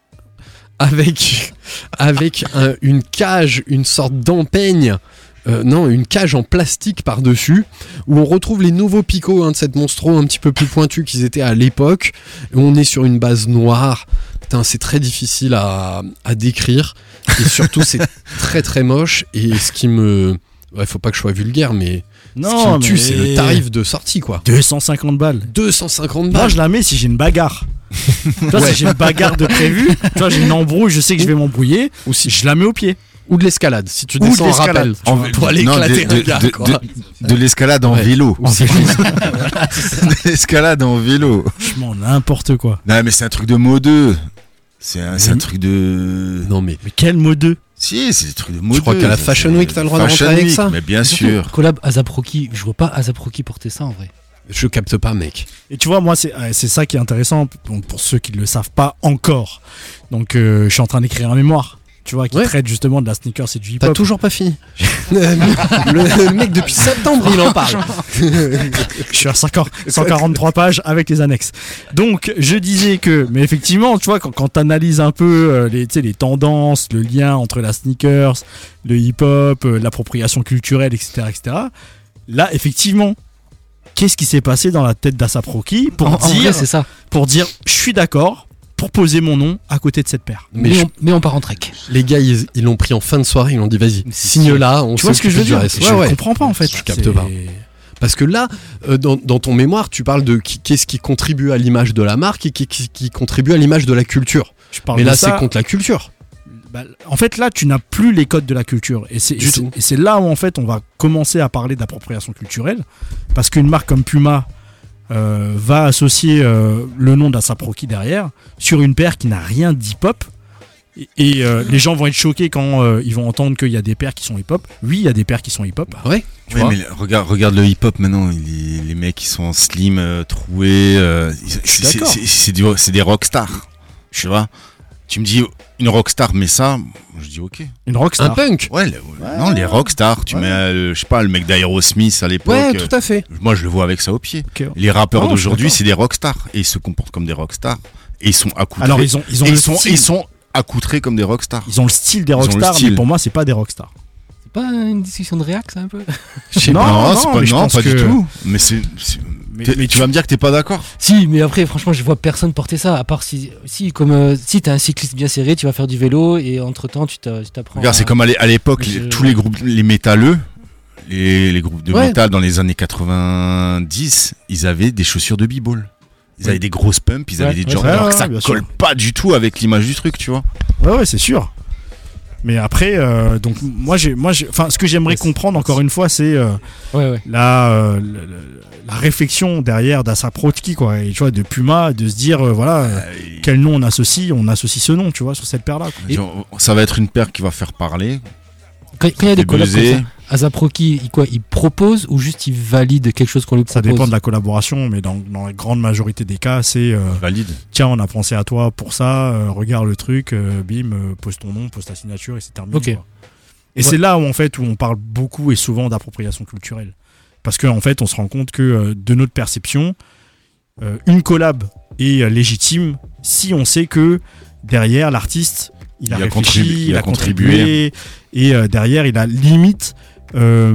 [SPEAKER 1] avec avec un- une cage, une sorte d'empeigne, euh, non, une cage en plastique par-dessus, où on retrouve les nouveaux picots hein, de cette Monstro un petit peu plus pointus qu'ils étaient à l'époque. Et on est sur une base noire. Putain, c'est très difficile à, à décrire. Et surtout, c'est très très moche. Et ce qui me... Ouais, faut pas que je sois vulgaire, mais ce qui
[SPEAKER 11] Non,
[SPEAKER 1] me tue,
[SPEAKER 11] mais-
[SPEAKER 1] c'est le tarif de sortie, quoi.
[SPEAKER 11] deux cent cinquante balles.
[SPEAKER 1] deux cent cinquante
[SPEAKER 11] Moi,
[SPEAKER 1] balles.
[SPEAKER 11] je la mets si j'ai une bagarre. Tu vois,
[SPEAKER 1] Ouais.
[SPEAKER 11] si j'ai une bagarre de prévu, tu vois, j'ai une embrouille, je sais que je vais m'embrouiller,
[SPEAKER 1] Ou, si-
[SPEAKER 11] je la mets au pied.
[SPEAKER 1] ou de l'escalade, si tu
[SPEAKER 11] Ou de
[SPEAKER 1] descends en
[SPEAKER 11] l'escalade.
[SPEAKER 1] rappel.
[SPEAKER 11] En-
[SPEAKER 1] Pour aller
[SPEAKER 8] non,
[SPEAKER 1] éclater
[SPEAKER 8] de,
[SPEAKER 1] un
[SPEAKER 8] de-
[SPEAKER 1] gars,
[SPEAKER 8] de-
[SPEAKER 1] quoi.
[SPEAKER 8] de- de l'escalade en
[SPEAKER 1] Ouais.
[SPEAKER 8] vélo.
[SPEAKER 1] Ou c'est-
[SPEAKER 8] De l'escalade en vélo.
[SPEAKER 11] Franchement, n'importe quoi.
[SPEAKER 8] Non, mais c'est un truc de modeux. C'est un, c'est un
[SPEAKER 11] Oui.
[SPEAKER 8] truc de.
[SPEAKER 1] Non, mais...
[SPEAKER 11] Mais quel mot deux.
[SPEAKER 8] Si, c'est des trucs de modeux.
[SPEAKER 1] crois qu'à la
[SPEAKER 8] ça,
[SPEAKER 1] Fashion
[SPEAKER 8] c'est-
[SPEAKER 1] Week, t'as le droit de
[SPEAKER 8] Fashion
[SPEAKER 1] rentrer avec
[SPEAKER 8] Week,
[SPEAKER 1] ça
[SPEAKER 8] Mais bien
[SPEAKER 7] Surtout,
[SPEAKER 8] sûr.
[SPEAKER 7] Collab A$AP Rocky, je vois pas A$AP Rocky porter ça en vrai.
[SPEAKER 1] Je capte pas, mec.
[SPEAKER 11] Et tu vois, moi, c'est, c'est ça qui est intéressant, donc pour ceux qui ne le savent pas encore. Donc, euh, je suis en train d'écrire un mémoire, tu vois, qui
[SPEAKER 1] Ouais.
[SPEAKER 11] traite justement de la sneakers et du hip-hop.
[SPEAKER 1] T'as toujours pas fini. le, le mec, depuis septembre, il en parle.
[SPEAKER 11] Je suis à cent quarante-trois pages avec les annexes. Donc, je disais que, mais effectivement, tu vois, quand, quand t'analyses un peu euh, les, tu sais, les tendances, le lien entre la sneakers, le hip-hop, euh, l'appropriation culturelle, et cetera, et cetera, là, effectivement, qu'est-ce qui s'est passé dans la tête d'A$AP Rocky pour
[SPEAKER 7] En- en
[SPEAKER 11] dire,
[SPEAKER 7] vrai, c'est ça.
[SPEAKER 11] pour dire, je suis d'accord pour poser mon nom à côté de cette paire.
[SPEAKER 1] Mais,
[SPEAKER 7] Mais,
[SPEAKER 1] je-
[SPEAKER 7] on, mais on part en trek.
[SPEAKER 1] les gars, ils ils l'ont pris en fin de soirée, ils l'ont dit vas-y, signe là, on
[SPEAKER 11] Tu vois ce que je veux
[SPEAKER 1] s'occupe du
[SPEAKER 11] dire?
[SPEAKER 1] reste.
[SPEAKER 11] Je
[SPEAKER 1] Ouais, ouais.
[SPEAKER 11] comprends pas en fait.
[SPEAKER 1] Je capte
[SPEAKER 11] C'est-
[SPEAKER 1] pas. Parce que là, euh, dans, dans ton mémoire, tu parles de qui- qu'est-ce qui contribue à l'image de la marque et qui, qui, qui contribue à l'image de la culture.
[SPEAKER 11] Je parle
[SPEAKER 1] Mais
[SPEAKER 11] de
[SPEAKER 1] là,
[SPEAKER 11] ça.
[SPEAKER 1] c'est contre la culture.
[SPEAKER 11] Bah, en fait, là, tu n'as plus les codes de la culture. Et c'est,
[SPEAKER 1] Du
[SPEAKER 11] et c'est-
[SPEAKER 1] tout.
[SPEAKER 11] et c'est là où, en fait, on va commencer à parler d'appropriation culturelle. Parce qu'une marque comme Puma euh, va associer euh, le nom d'A$AP Rocky derrière sur une paire qui n'a rien d'hip-hop. Et, et, euh, les gens vont être choqués quand euh, ils vont entendre qu'il y a des paires qui sont hip-hop. Oui, il y a des paires qui sont hip-hop.
[SPEAKER 1] Ouais.
[SPEAKER 11] Tu
[SPEAKER 8] Ouais,
[SPEAKER 11] vois.
[SPEAKER 8] mais le- regarde, regarde le hip-hop maintenant, les, les mecs qui sont slim, euh, troués, euh, ils-
[SPEAKER 11] suis
[SPEAKER 8] c'est,
[SPEAKER 11] d'accord.
[SPEAKER 8] c'est, c'est, du- c'est des rockstars, tu vois. Tu me dis une rockstar met ça, je dis ok.
[SPEAKER 11] Une
[SPEAKER 1] Un
[SPEAKER 11] rockstar.
[SPEAKER 1] punk.
[SPEAKER 8] Ouais, le- non les rockstars, tu
[SPEAKER 1] Ouais.
[SPEAKER 8] mets, euh, je sais pas, le mec d'Aerosmith à l'époque.
[SPEAKER 1] Ouais,
[SPEAKER 8] euh,
[SPEAKER 1] tout à fait.
[SPEAKER 8] Moi je le vois avec ça au pied.
[SPEAKER 11] Ok.
[SPEAKER 8] Les rappeurs
[SPEAKER 11] Non, je suis
[SPEAKER 8] d'aujourd'hui,
[SPEAKER 11] d'accord.
[SPEAKER 8] c'est des rockstars et ils se comportent comme des rockstars et ils sont accoutrés.
[SPEAKER 11] Alors, ils ont, ils ont,
[SPEAKER 8] et
[SPEAKER 11] le
[SPEAKER 8] ils sont,
[SPEAKER 11] style,
[SPEAKER 8] ils sont accoutrés comme des rockstars.
[SPEAKER 11] ils ont le style des
[SPEAKER 8] ont le
[SPEAKER 11] rockstars,
[SPEAKER 8] style.
[SPEAKER 11] mais pour moi, c'est pas des rockstars.
[SPEAKER 7] C'est pas une discussion de réac, ça un peu?
[SPEAKER 1] Je sais
[SPEAKER 11] Non,
[SPEAKER 1] pas.
[SPEAKER 8] non,
[SPEAKER 11] non,
[SPEAKER 8] c'est pas,
[SPEAKER 11] mais je
[SPEAKER 8] non,
[SPEAKER 11] pense
[SPEAKER 8] pas du
[SPEAKER 11] que-
[SPEAKER 8] tout. Mais c'est, c'est-
[SPEAKER 11] Mais,
[SPEAKER 8] t'es-
[SPEAKER 11] mais
[SPEAKER 8] tu vas me dire que t'es pas d'accord.
[SPEAKER 7] Si, mais après, franchement, je vois personne porter ça, à part si, si comme euh, si t'es un cycliste bien serré, tu vas faire du vélo et entre temps, tu t'a- tu t'apprends.
[SPEAKER 8] Regarde,
[SPEAKER 7] à-
[SPEAKER 8] c'est comme à l'é- à l'époque,
[SPEAKER 7] Je-
[SPEAKER 8] les- tous les groupes, les métalleux, les, les groupes de
[SPEAKER 1] Ouais.
[SPEAKER 8] métal dans les années quatre-vingt-dix, ils avaient des chaussures de b-ball. Ils avaient des grosses pumps, ils avaient
[SPEAKER 7] Ouais,
[SPEAKER 8] des
[SPEAKER 7] ouais,
[SPEAKER 8] Jordan,
[SPEAKER 11] ouais,
[SPEAKER 8] alors que
[SPEAKER 11] ouais,
[SPEAKER 8] ça
[SPEAKER 11] bien
[SPEAKER 8] colle
[SPEAKER 11] sûr.
[SPEAKER 8] pas du tout avec l'image du truc, tu vois.
[SPEAKER 11] Ouais, ouais, c'est sûr. Mais après, euh, donc moi, j'ai, moi, j'ai, enfin, ce que j'aimerais
[SPEAKER 7] Ouais, c'est-
[SPEAKER 11] comprendre encore une fois, c'est euh,
[SPEAKER 7] Ouais, ouais.
[SPEAKER 11] la, euh, le- le- la réflexion derrière d'A$AP Rocky, quoi. Et tu vois, de Puma, de se dire, euh, voilà, euh, quel nom on associe, on associe ce nom, tu vois, sur cette paire-là. quoi.
[SPEAKER 8] Genre, ça va être une paire qui va faire parler.
[SPEAKER 7] Quand quand il y a des
[SPEAKER 8] fait
[SPEAKER 7] collabs comme
[SPEAKER 8] buzzer.
[SPEAKER 7] ça, A$AP Rocky, il, quoi, il propose ou juste il valide quelque chose qu'on lui propose?
[SPEAKER 11] Ça dépend de la collaboration, mais dans, dans la grande majorité des cas, c'est euh,
[SPEAKER 8] Valide.
[SPEAKER 11] tiens, on a pensé à toi pour ça, euh, regarde le truc, euh, bim, euh, pose ton nom, pose ta signature et c'est terminé.
[SPEAKER 7] Ok.
[SPEAKER 11] quoi. Et
[SPEAKER 7] Ouais.
[SPEAKER 11] c'est là où en fait où on parle beaucoup et souvent d'appropriation culturelle, parce qu'en en fait on se rend compte que euh, de notre perception, euh, une collab est euh, légitime si on sait que derrière l'artiste il a,
[SPEAKER 8] Il a
[SPEAKER 11] réfléchi,
[SPEAKER 8] contribué-
[SPEAKER 11] il a contribué, et euh, derrière il a limite euh,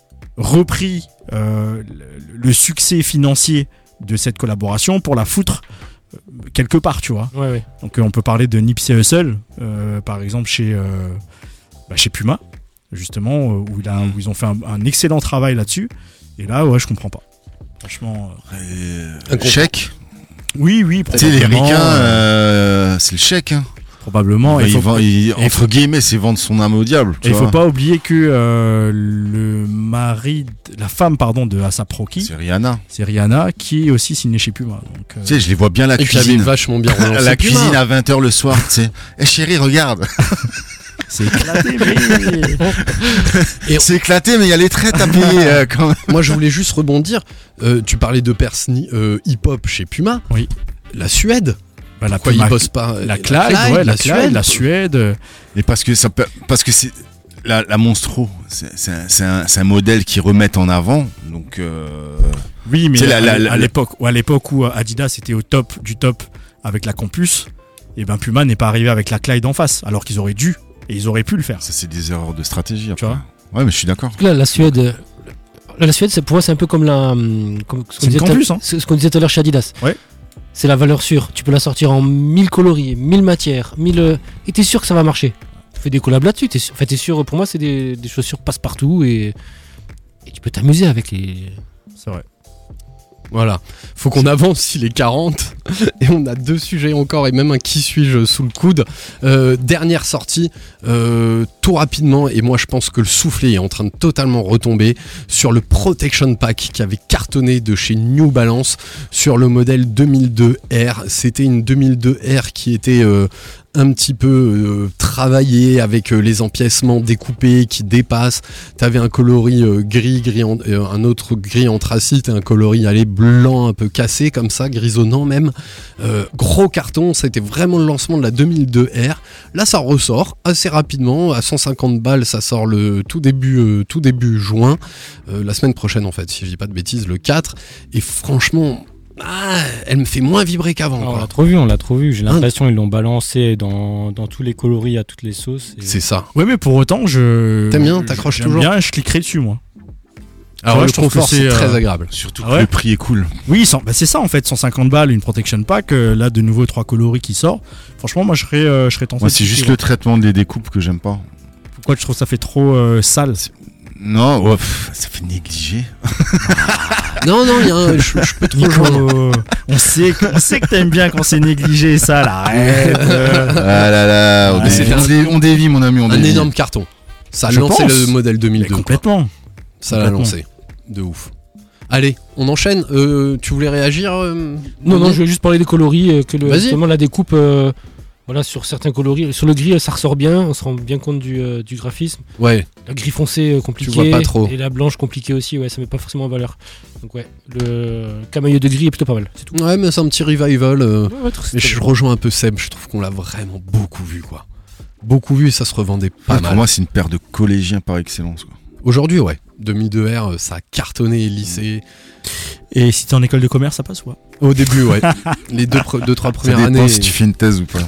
[SPEAKER 11] repris euh, le, le succès financier de cette collaboration pour la foutre euh, quelque part, tu vois.
[SPEAKER 7] Ouais, ouais.
[SPEAKER 11] Donc euh, on peut parler de Nipsey Hussle, euh, par exemple chez, euh, bah, chez Puma, justement, euh, où, il a, où ils ont fait un, un excellent travail là-dessus. Et là, ouais, je comprends pas. Franchement. euh,
[SPEAKER 8] Euh, chèque.
[SPEAKER 11] Oui, oui,
[SPEAKER 8] Tu sais, les
[SPEAKER 11] probablement.
[SPEAKER 8] ricains,
[SPEAKER 11] euh,
[SPEAKER 8] euh, c'est le chèque. Hein.
[SPEAKER 11] probablement.
[SPEAKER 8] Enfin,
[SPEAKER 11] Et
[SPEAKER 8] il
[SPEAKER 11] faut-
[SPEAKER 8] vend- il-
[SPEAKER 11] et
[SPEAKER 8] entre
[SPEAKER 11] faut-
[SPEAKER 8] guillemets, c'est vendre son âme au diable. tu
[SPEAKER 11] Et il faut
[SPEAKER 8] vois.
[SPEAKER 11] pas oublier que euh, le mari, de- la femme, pardon, de A$AP Rocky,
[SPEAKER 8] C'est Rihanna.
[SPEAKER 11] c'est Rihanna, qui est aussi signée chez Puma. Donc, euh,
[SPEAKER 8] Tu sais, je les vois bien la
[SPEAKER 1] Et qui avait
[SPEAKER 8] cuisine.
[SPEAKER 1] vachement bien relancé
[SPEAKER 8] La
[SPEAKER 1] Puma.
[SPEAKER 8] cuisine à vingt heures le soir, tu sais. Eh chérie, regarde.
[SPEAKER 11] c'est éclaté, mais.
[SPEAKER 1] Et-
[SPEAKER 8] C'est éclaté, mais il y a les traites à payer euh, quand même.
[SPEAKER 1] Moi, je voulais juste rebondir. Euh, tu parlais de pers euh, hip-hop chez Puma.
[SPEAKER 11] Oui.
[SPEAKER 1] La Suède.
[SPEAKER 11] Bah, la
[SPEAKER 1] Pourquoi
[SPEAKER 11] Puma-
[SPEAKER 1] ils bossent pas euh,
[SPEAKER 11] La Clyde, ouais, la, Clyde, la Suède. euh,
[SPEAKER 8] Et parce que ça peut, parce que c'est la, la Monstro, c'est c'est un, c'est un, c'est un modèle qui remet en avant. Donc euh,
[SPEAKER 11] Oui, mais
[SPEAKER 8] C'est la-
[SPEAKER 11] à,
[SPEAKER 8] la-
[SPEAKER 11] à
[SPEAKER 8] la-
[SPEAKER 11] l'époque, ou à l'époque où Adidas était au top du top avec la Campus, et ben Puma n'est pas arrivé avec la Clyde en face, alors qu'ils auraient dû et ils auraient pu le faire.
[SPEAKER 8] ça c'est des erreurs de stratégie.
[SPEAKER 11] Tu
[SPEAKER 8] Après.
[SPEAKER 11] vois.
[SPEAKER 8] Ouais, mais je suis d'accord.
[SPEAKER 7] Là, la Suède, euh, là, la Suède, c'est- pour moi, c'est un peu comme la, hum, comme ce
[SPEAKER 11] C'est
[SPEAKER 7] qu'on
[SPEAKER 11] une
[SPEAKER 7] disait, tout à-
[SPEAKER 11] campus, hein.
[SPEAKER 7] ce ce qu'on disait tout à l'heure chez Adidas.
[SPEAKER 11] Ouais.
[SPEAKER 7] C'est la valeur sûre. Tu peux la sortir en mille coloris, mille matières, mille. euh, Et t'es sûr que ça va marcher. Tu fais des collabs là-dessus. T'es sûr. Enfin, t'es sûr. Pour moi, c'est des, des chaussures passe-partout et, et tu peux t'amuser avec les.
[SPEAKER 11] C'est vrai.
[SPEAKER 1] Voilà. Faut qu'on avance, il est quarante. Et on a deux sujets encore et même un qui suis-je sous le coude. Euh, dernière sortie, euh, tout rapidement. Et moi, je pense que le soufflet est en train de totalement retomber sur le Protection Pack qui avait cartonné de chez New Balance sur le modèle deux mille deux R. C'était une deux mille deux R qui était euh, un petit peu euh, travaillé avec euh, les empiècements découpés qui dépassent. T'avais un coloris euh, gris, gris en- euh, un autre gris anthracite et un coloris allez, blanc un peu cassé comme ça, grisonnant même. Euh, gros carton, c'était vraiment le lancement de la deux mille deux R. Là ça ressort assez rapidement, à cent cinquante balles ça sort le tout début, euh, tout début juin, euh, la semaine prochaine en fait si je dis pas de bêtises, le quatre. Et franchement... Ah, elle me fait moins vibrer qu'avant.
[SPEAKER 12] Ah, on
[SPEAKER 1] quoi.
[SPEAKER 12] l'a trop vu, on l'a trop vu. J'ai
[SPEAKER 1] Hein
[SPEAKER 12] l'impression qu'ils l'ont balancé dans, dans tous les coloris à toutes les sauces. et-
[SPEAKER 1] C'est ça.
[SPEAKER 11] Ouais, mais pour autant, je.
[SPEAKER 1] T'aimes bien, t'accroches
[SPEAKER 11] j'aime
[SPEAKER 1] toujours.
[SPEAKER 11] bien et je cliquerai dessus, moi.
[SPEAKER 1] Alors
[SPEAKER 11] Tu vois,
[SPEAKER 1] le
[SPEAKER 11] je trouve
[SPEAKER 1] confort
[SPEAKER 11] que
[SPEAKER 1] c'est
[SPEAKER 11] c'est,
[SPEAKER 1] très
[SPEAKER 11] euh,
[SPEAKER 1] agréable.
[SPEAKER 8] Surtout
[SPEAKER 11] Ah
[SPEAKER 8] que
[SPEAKER 11] ouais
[SPEAKER 8] le prix est cool.
[SPEAKER 11] Oui, cent- bah c'est ça en fait, cent cinquante balles, une protection pack. euh, là, de nouveau, trois coloris qui sort. Franchement, moi, je serais, euh, je serais tenté.
[SPEAKER 8] Moi,
[SPEAKER 11] de
[SPEAKER 8] c'est juste
[SPEAKER 11] suivre.
[SPEAKER 8] le traitement des découpes que j'aime pas.
[SPEAKER 11] Pourquoi tu trouves ça fait trop euh, sale?
[SPEAKER 8] Non, ouais, pff, ça fait négliger.
[SPEAKER 1] Non, non, il y a un- je, je peux te
[SPEAKER 11] Nico,
[SPEAKER 1] rejoindre.
[SPEAKER 11] on sait, que- on sait que t'aimes bien quand c'est négligé, ça. Là, arrête. euh.
[SPEAKER 8] Ah là là, on,
[SPEAKER 11] Ah,
[SPEAKER 8] dévie,
[SPEAKER 1] c'est
[SPEAKER 8] on,
[SPEAKER 1] un-
[SPEAKER 8] dévie, on dévie, mon ami, on
[SPEAKER 1] Un
[SPEAKER 8] dévie.
[SPEAKER 1] énorme carton. Ça a
[SPEAKER 11] Je
[SPEAKER 1] lancé
[SPEAKER 11] pense.
[SPEAKER 1] le modèle deux mille
[SPEAKER 11] Mais
[SPEAKER 1] deux. quoi.
[SPEAKER 11] complètement.
[SPEAKER 1] Ça l'a
[SPEAKER 11] complètement.
[SPEAKER 1] lancé. De ouf. Allez, on enchaîne. Euh, tu voulais réagir euh,
[SPEAKER 7] Non, non,
[SPEAKER 1] Denis
[SPEAKER 7] je vais juste parler des coloris, euh, que le,
[SPEAKER 1] Vas-y.
[SPEAKER 7] justement la découpe, euh, voilà, sur certains coloris. Sur le gris, ça ressort bien, on se rend bien compte du, euh, du graphisme.
[SPEAKER 1] Ouais.
[SPEAKER 7] La gris foncé euh, compliqué.
[SPEAKER 1] vois pas trop.
[SPEAKER 7] Et la blanche compliquée aussi, ouais, ça met pas forcément en valeur. Donc ouais, le camailleux de gris est plutôt pas mal, c'est tout.
[SPEAKER 1] Ouais, mais c'est un petit revival. euh,
[SPEAKER 7] Ouais, ouais, très-
[SPEAKER 1] Mais je rejoins un peu Seb. Je trouve qu'on l'a vraiment beaucoup vu, quoi. Beaucoup vu et ça se revendait pas
[SPEAKER 8] Ouais,
[SPEAKER 1] mal.
[SPEAKER 8] pour moi, c'est une paire de collégiens par excellence. Quoi.
[SPEAKER 1] Aujourd'hui, ouais. deux mille deux R, euh, ça a cartonné lycée.
[SPEAKER 11] Et si t'es en école de commerce, ça passe, ouais.
[SPEAKER 1] Au début, ouais. Les deux, pre- deux trois
[SPEAKER 8] Ça
[SPEAKER 1] premières
[SPEAKER 8] dépend
[SPEAKER 1] années.
[SPEAKER 8] si tu fais une thèse ou pas.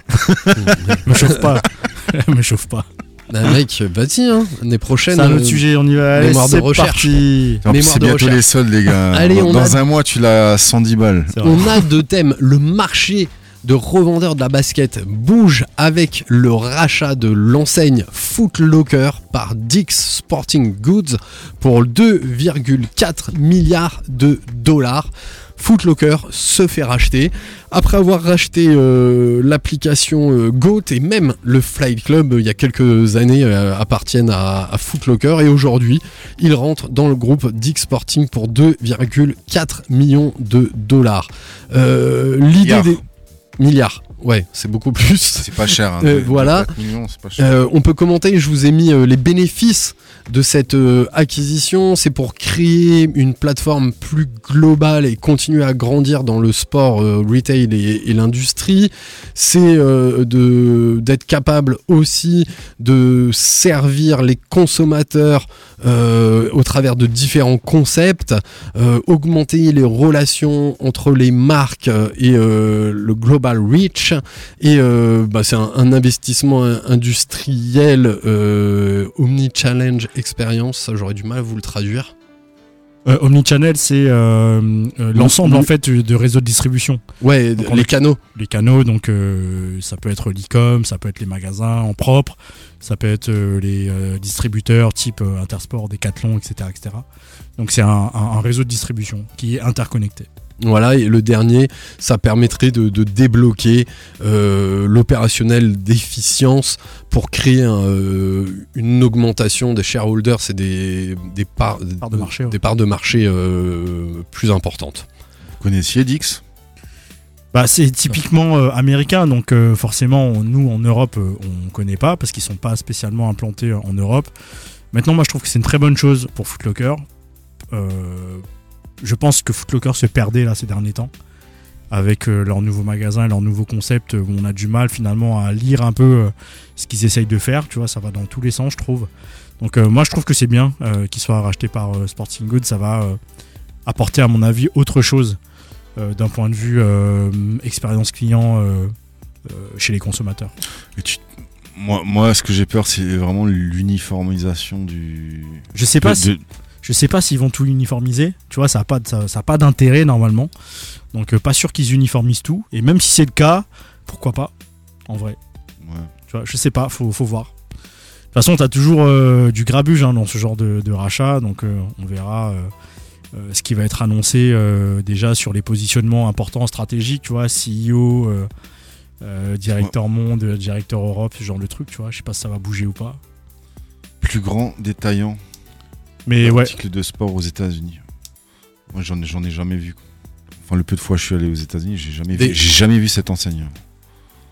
[SPEAKER 11] Me chauffe pas. Me chauffe pas.
[SPEAKER 1] Bah, mec, vas-y, hein. L'année prochaine.
[SPEAKER 11] C'est un autre
[SPEAKER 1] euh,
[SPEAKER 11] sujet, on y va. Allez,
[SPEAKER 1] mémoire de
[SPEAKER 11] c'est
[SPEAKER 1] recherche.
[SPEAKER 11] parti.
[SPEAKER 8] En plus,
[SPEAKER 1] Mémoire
[SPEAKER 8] c'est
[SPEAKER 1] de
[SPEAKER 8] bientôt
[SPEAKER 1] recherche.
[SPEAKER 8] les soldes, les gars.
[SPEAKER 1] Allez,
[SPEAKER 8] dans
[SPEAKER 1] on
[SPEAKER 8] dans
[SPEAKER 1] a-
[SPEAKER 8] un mois, tu l'as à cent dix balles.
[SPEAKER 11] C'est vrai.
[SPEAKER 1] On a deux thèmes. Le marché de revendeurs de la basket bouge avec le rachat de l'enseigne Foot Locker par Dick's Sporting Goods pour deux virgule quatre milliards de dollars. Foot Locker se fait racheter. Après avoir racheté euh, l'application euh, Goat et même le Flight Club euh, il y a quelques années euh, appartiennent à, à Foot Locker et aujourd'hui il rentre dans le groupe Dick's Sporting pour deux virgule quatre millions de dollars. Euh, l'idée
[SPEAKER 8] Milliards.
[SPEAKER 1] des milliards, ouais, c'est beaucoup plus.
[SPEAKER 8] C'est pas cher. Hein,
[SPEAKER 1] Euh,
[SPEAKER 8] deux-
[SPEAKER 1] voilà.
[SPEAKER 8] quatre millions, c'est pas cher.
[SPEAKER 1] Euh, on peut commenter, je vous ai mis euh, les bénéfices de cette euh, acquisition. C'est pour créer une plateforme plus globale et continuer à grandir dans le sport, euh, retail et, et l'industrie. C'est euh, de, d'être capable aussi de servir les consommateurs euh, au travers de différents concepts, euh, augmenter les relations entre les marques euh, et euh, le global reach. Et euh, bah, c'est un, un investissement industriel euh, omni-challenge experience, ça j'aurais du mal à vous le traduire.
[SPEAKER 11] Euh, Omnichannel, c'est euh, euh, l'ensemble
[SPEAKER 1] Omni-
[SPEAKER 11] en fait de réseaux de distribution.
[SPEAKER 1] Ouais,
[SPEAKER 11] Donc, on
[SPEAKER 1] les
[SPEAKER 11] est-
[SPEAKER 1] canaux.
[SPEAKER 11] Les canaux, donc euh, ça peut être l'e-com, ça peut être les magasins en propre, ça peut être euh, les euh, distributeurs type euh, Intersport, Decathlon, et cetera, et cetera. Donc c'est un, un- un réseau de distribution qui est interconnecté.
[SPEAKER 1] Voilà, et le dernier, ça permettrait de, de débloquer euh, l'opérationnel d'efficience pour créer un, euh, une augmentation des shareholders et des, des, parts,
[SPEAKER 11] Parts de marché, ouais.
[SPEAKER 1] des parts de marché euh, plus importantes.
[SPEAKER 8] Vous connaissiez Dix?
[SPEAKER 11] Bah, c'est typiquement euh, américain, donc euh, forcément, on- nous en Europe, euh, on connaît pas parce qu'ils sont pas spécialement implantés en Europe. Maintenant, moi, je trouve que c'est une très bonne chose pour Foot Locker. Euh, je pense que Foot Locker se perdait là ces derniers temps avec euh, leur nouveau magasin et leur nouveau concept où on a du mal finalement à lire un peu euh, ce qu'ils essayent de faire. Tu vois, ça va dans tous les sens, je trouve. Donc euh, moi, je trouve que c'est bien euh, qu'ils soient rachetés par euh, Sporting Goods. Ça va euh, apporter, à mon avis, autre chose. Euh, d'un point de vue euh, expérience client euh, euh, chez les consommateurs.
[SPEAKER 8] Et tu- Moi, moi, ce que j'ai peur, c'est vraiment l'uniformisation du.
[SPEAKER 11] Je sais pas
[SPEAKER 8] de-
[SPEAKER 11] si,
[SPEAKER 8] de-
[SPEAKER 11] je sais pas s'ils vont tout uniformiser. Tu vois, ça a pas, de- ça, ça a pas d'intérêt normalement. Donc euh, pas sûr qu'ils uniformisent tout. Et même si c'est le cas, pourquoi pas en vrai.
[SPEAKER 8] Ouais.
[SPEAKER 11] Tu vois, je sais pas, faut, faut voir. De toute façon, t'as toujours euh, du grabuge hein, dans ce genre de, de rachat, donc euh, on verra. Euh, Euh, ce qui va être annoncé euh, déjà sur les positionnements importants stratégiques, tu vois, C E O, euh, euh, directeur monde, directeur Europe, ce genre de truc, tu vois. Je sais pas si ça va bouger ou pas.
[SPEAKER 8] Plus grand détaillant.
[SPEAKER 11] Mais ouais.
[SPEAKER 8] Article de sport aux États-Unis. Moi, j'en ai, j'en ai jamais vu. Enfin, le peu de fois que je suis allé aux États-Unis, j'ai jamais
[SPEAKER 1] Des-
[SPEAKER 8] vu, j'ai jamais vu cette enseigne.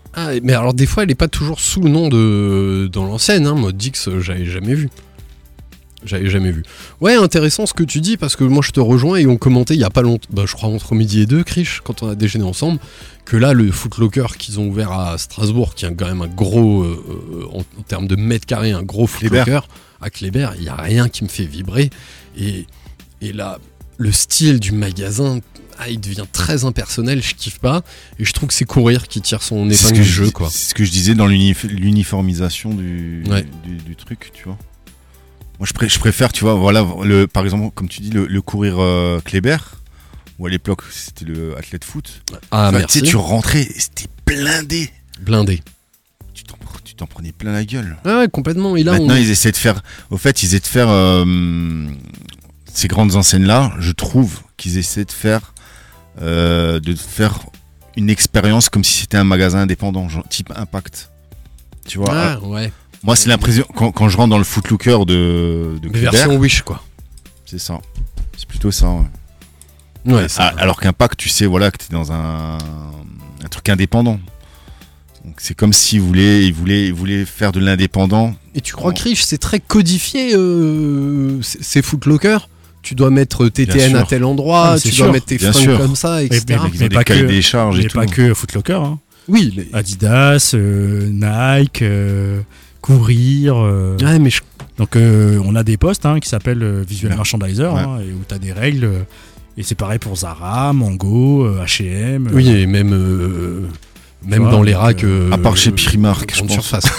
[SPEAKER 1] Ah, mais alors des fois elle est pas toujours sous le nom de dans l'ancienne, hein. Mode X, euh, j'avais jamais vu. J'avais jamais vu. Ouais, intéressant ce que tu dis parce que moi je te rejoins et on commentait il y a pas longtemps, bah, je crois entre midi et deux, Krish, quand on a déjeuné ensemble, que là le Footlocker qu'ils ont ouvert à Strasbourg, qui est quand même un gros, euh, en, en termes de mètres carrés, un gros Footlocker à Kléber, il y a rien qui me fait vibrer et et là le style du magasin. Ah, il devient très impersonnel, je kiffe pas, et je trouve que c'est Courir qui tire son épingle du jeu, quoi.
[SPEAKER 8] C'est ce que je disais dans l'unif- l'uniformisation du,
[SPEAKER 1] ouais.
[SPEAKER 8] du, du truc, tu vois. Moi, je, pré- je préfère, tu vois, voilà, le, par exemple, comme tu dis, le, le Courir euh, Kléber, ou à l'époque c'était le Athlète Foot.
[SPEAKER 1] Ah,
[SPEAKER 8] enfin,
[SPEAKER 1] merci.
[SPEAKER 8] Tu sais, tu rentrais, et c'était blindé.
[SPEAKER 1] Blindé.
[SPEAKER 8] Tu t'en, tu t'en prenais plein la gueule.
[SPEAKER 1] Ah ouais, complètement. Et là,
[SPEAKER 8] maintenant,
[SPEAKER 1] on...
[SPEAKER 8] ils essaient de faire, au fait, ils essaient de faire euh, ces grandes enseignes-là. Je trouve qu'ils essaient de faire. Euh, de faire une expérience comme si c'était un magasin indépendant, genre type Impact. Tu vois.
[SPEAKER 1] Ah,
[SPEAKER 8] euh,
[SPEAKER 1] ouais.
[SPEAKER 8] Moi, c'est l'impression quand, quand je rentre dans le Footlooker de, de Kléber,
[SPEAKER 1] version Wish, quoi.
[SPEAKER 8] C'est ça. C'est plutôt ça. Ouais.
[SPEAKER 1] Ouais.
[SPEAKER 8] Ah, alors qu'Impact, tu sais, voilà, que t'es dans un, un truc indépendant. Donc c'est comme s'ils voulaient, ils voulaient, ils voulaient faire de l'indépendant.
[SPEAKER 1] Et tu crois que Rich, c'est très codifié, euh, ces Footlocker? Tu dois mettre T T N à tel endroit,
[SPEAKER 11] ah,
[SPEAKER 1] tu
[SPEAKER 11] sûr.
[SPEAKER 1] dois mettre tes
[SPEAKER 8] Bien
[SPEAKER 1] fringues
[SPEAKER 8] sûr.
[SPEAKER 1] comme ça, et cetera.
[SPEAKER 11] Mais, mais, mais,
[SPEAKER 8] des
[SPEAKER 11] pas
[SPEAKER 8] cahiers
[SPEAKER 11] que,
[SPEAKER 8] des charges et
[SPEAKER 11] mais
[SPEAKER 8] tout.
[SPEAKER 11] pas que Footlocker. Hein.
[SPEAKER 1] Oui. Les...
[SPEAKER 11] Adidas, euh, Nike, euh, Courir. Euh,
[SPEAKER 1] ouais, mais je...
[SPEAKER 11] Donc euh, on a des postes hein, qui s'appellent euh, Visual
[SPEAKER 8] Ouais.
[SPEAKER 11] Merchandiser,
[SPEAKER 8] Ouais.
[SPEAKER 11] hein, et où tu as des règles. euh, et c'est pareil pour Zara, Mango, euh, H et M. euh,
[SPEAKER 1] Oui, et même, euh, même
[SPEAKER 11] vois,
[SPEAKER 1] dans les
[SPEAKER 11] donc,
[SPEAKER 1] racks.
[SPEAKER 11] euh,
[SPEAKER 1] euh,
[SPEAKER 8] à part chez Primark, je
[SPEAKER 1] grande
[SPEAKER 8] pense.
[SPEAKER 1] surface.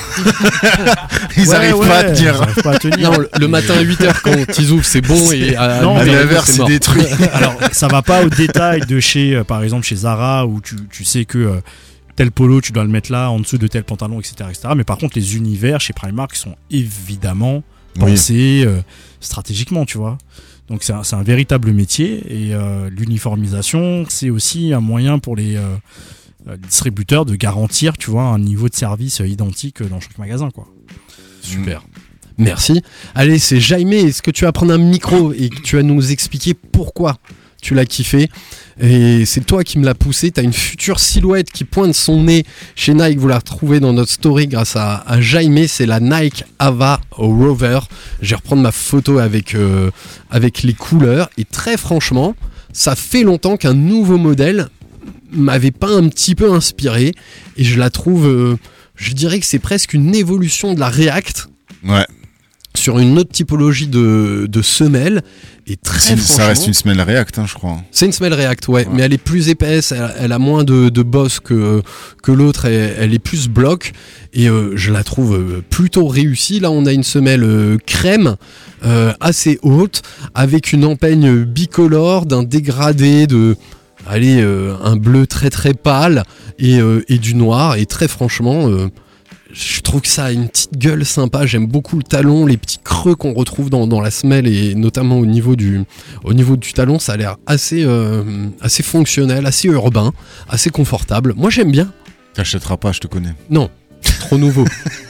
[SPEAKER 8] Ils
[SPEAKER 11] ouais,
[SPEAKER 8] arrivent
[SPEAKER 11] ouais,
[SPEAKER 8] pas à
[SPEAKER 11] ils
[SPEAKER 8] tenir.
[SPEAKER 11] arrivent pas à tenir.
[SPEAKER 1] Non, le, le matin à huit heures, quand ils ouvrent, c'est bon, et à
[SPEAKER 11] Non,
[SPEAKER 8] À
[SPEAKER 1] neuf heures,
[SPEAKER 8] l'inverse,
[SPEAKER 1] c'est
[SPEAKER 8] c'est
[SPEAKER 1] mort.
[SPEAKER 8] détruit.
[SPEAKER 11] Alors, ça va pas au détail de chez, euh, par exemple, chez Zara, où tu, tu sais que euh, tel polo, tu dois le mettre là, en dessous de tel pantalon, et cetera, et cetera. Mais par contre, les univers chez Primark sont évidemment
[SPEAKER 8] Oui.
[SPEAKER 11] pensés euh, stratégiquement, tu vois. Donc, c'est un, c'est un véritable métier. Et euh, l'uniformisation, c'est aussi un moyen pour les euh, euh, distributeurs de garantir, tu vois, un niveau de service euh, identique dans chaque magasin, quoi.
[SPEAKER 1] Super. Merci. Allez, c'est Jaime. Est-ce que tu vas prendre un micro et que tu vas nous expliquer pourquoi tu l'as kiffé? Et c'est toi qui me l'as poussé. T'as une future silhouette qui pointe son nez chez Nike. Vous la retrouvez dans notre story grâce à, à Jaime. C'est la Nike Ava Rover. Je vais reprendre ma photo avec, euh, avec les couleurs. Et très franchement, ça fait longtemps qu'un nouveau modèle m'avait pas un petit peu inspiré. Et je la trouve... Euh, je dirais que c'est presque une évolution de la React.
[SPEAKER 8] Ouais.
[SPEAKER 1] Sur une autre typologie de, de semelle. Et très
[SPEAKER 8] C'est-
[SPEAKER 1] franchement,
[SPEAKER 8] ça reste une semelle React, hein, je crois.
[SPEAKER 1] c'est une semelle React, ouais,
[SPEAKER 8] Ouais.
[SPEAKER 1] mais elle est plus épaisse, elle, elle a moins de, de boss que, que l'autre, elle, elle est plus bloc, et euh, je la trouve euh, plutôt réussie. Là, on a une semelle euh, crème, euh, assez haute, avec une empeigne bicolore, d'un dégradé de... Allez, euh, un bleu très très pâle, et, euh, et du noir, et très franchement... Euh, je trouve que ça a une petite gueule sympa. J'aime beaucoup le talon, les petits creux qu'on retrouve dans, dans la semelle et notamment au niveau du, au niveau du talon. Ça a l'air assez, euh, assez fonctionnel, assez urbain, assez confortable. Moi, j'aime bien.
[SPEAKER 8] T'achèteras pas, je te connais.
[SPEAKER 1] Non, trop nouveau.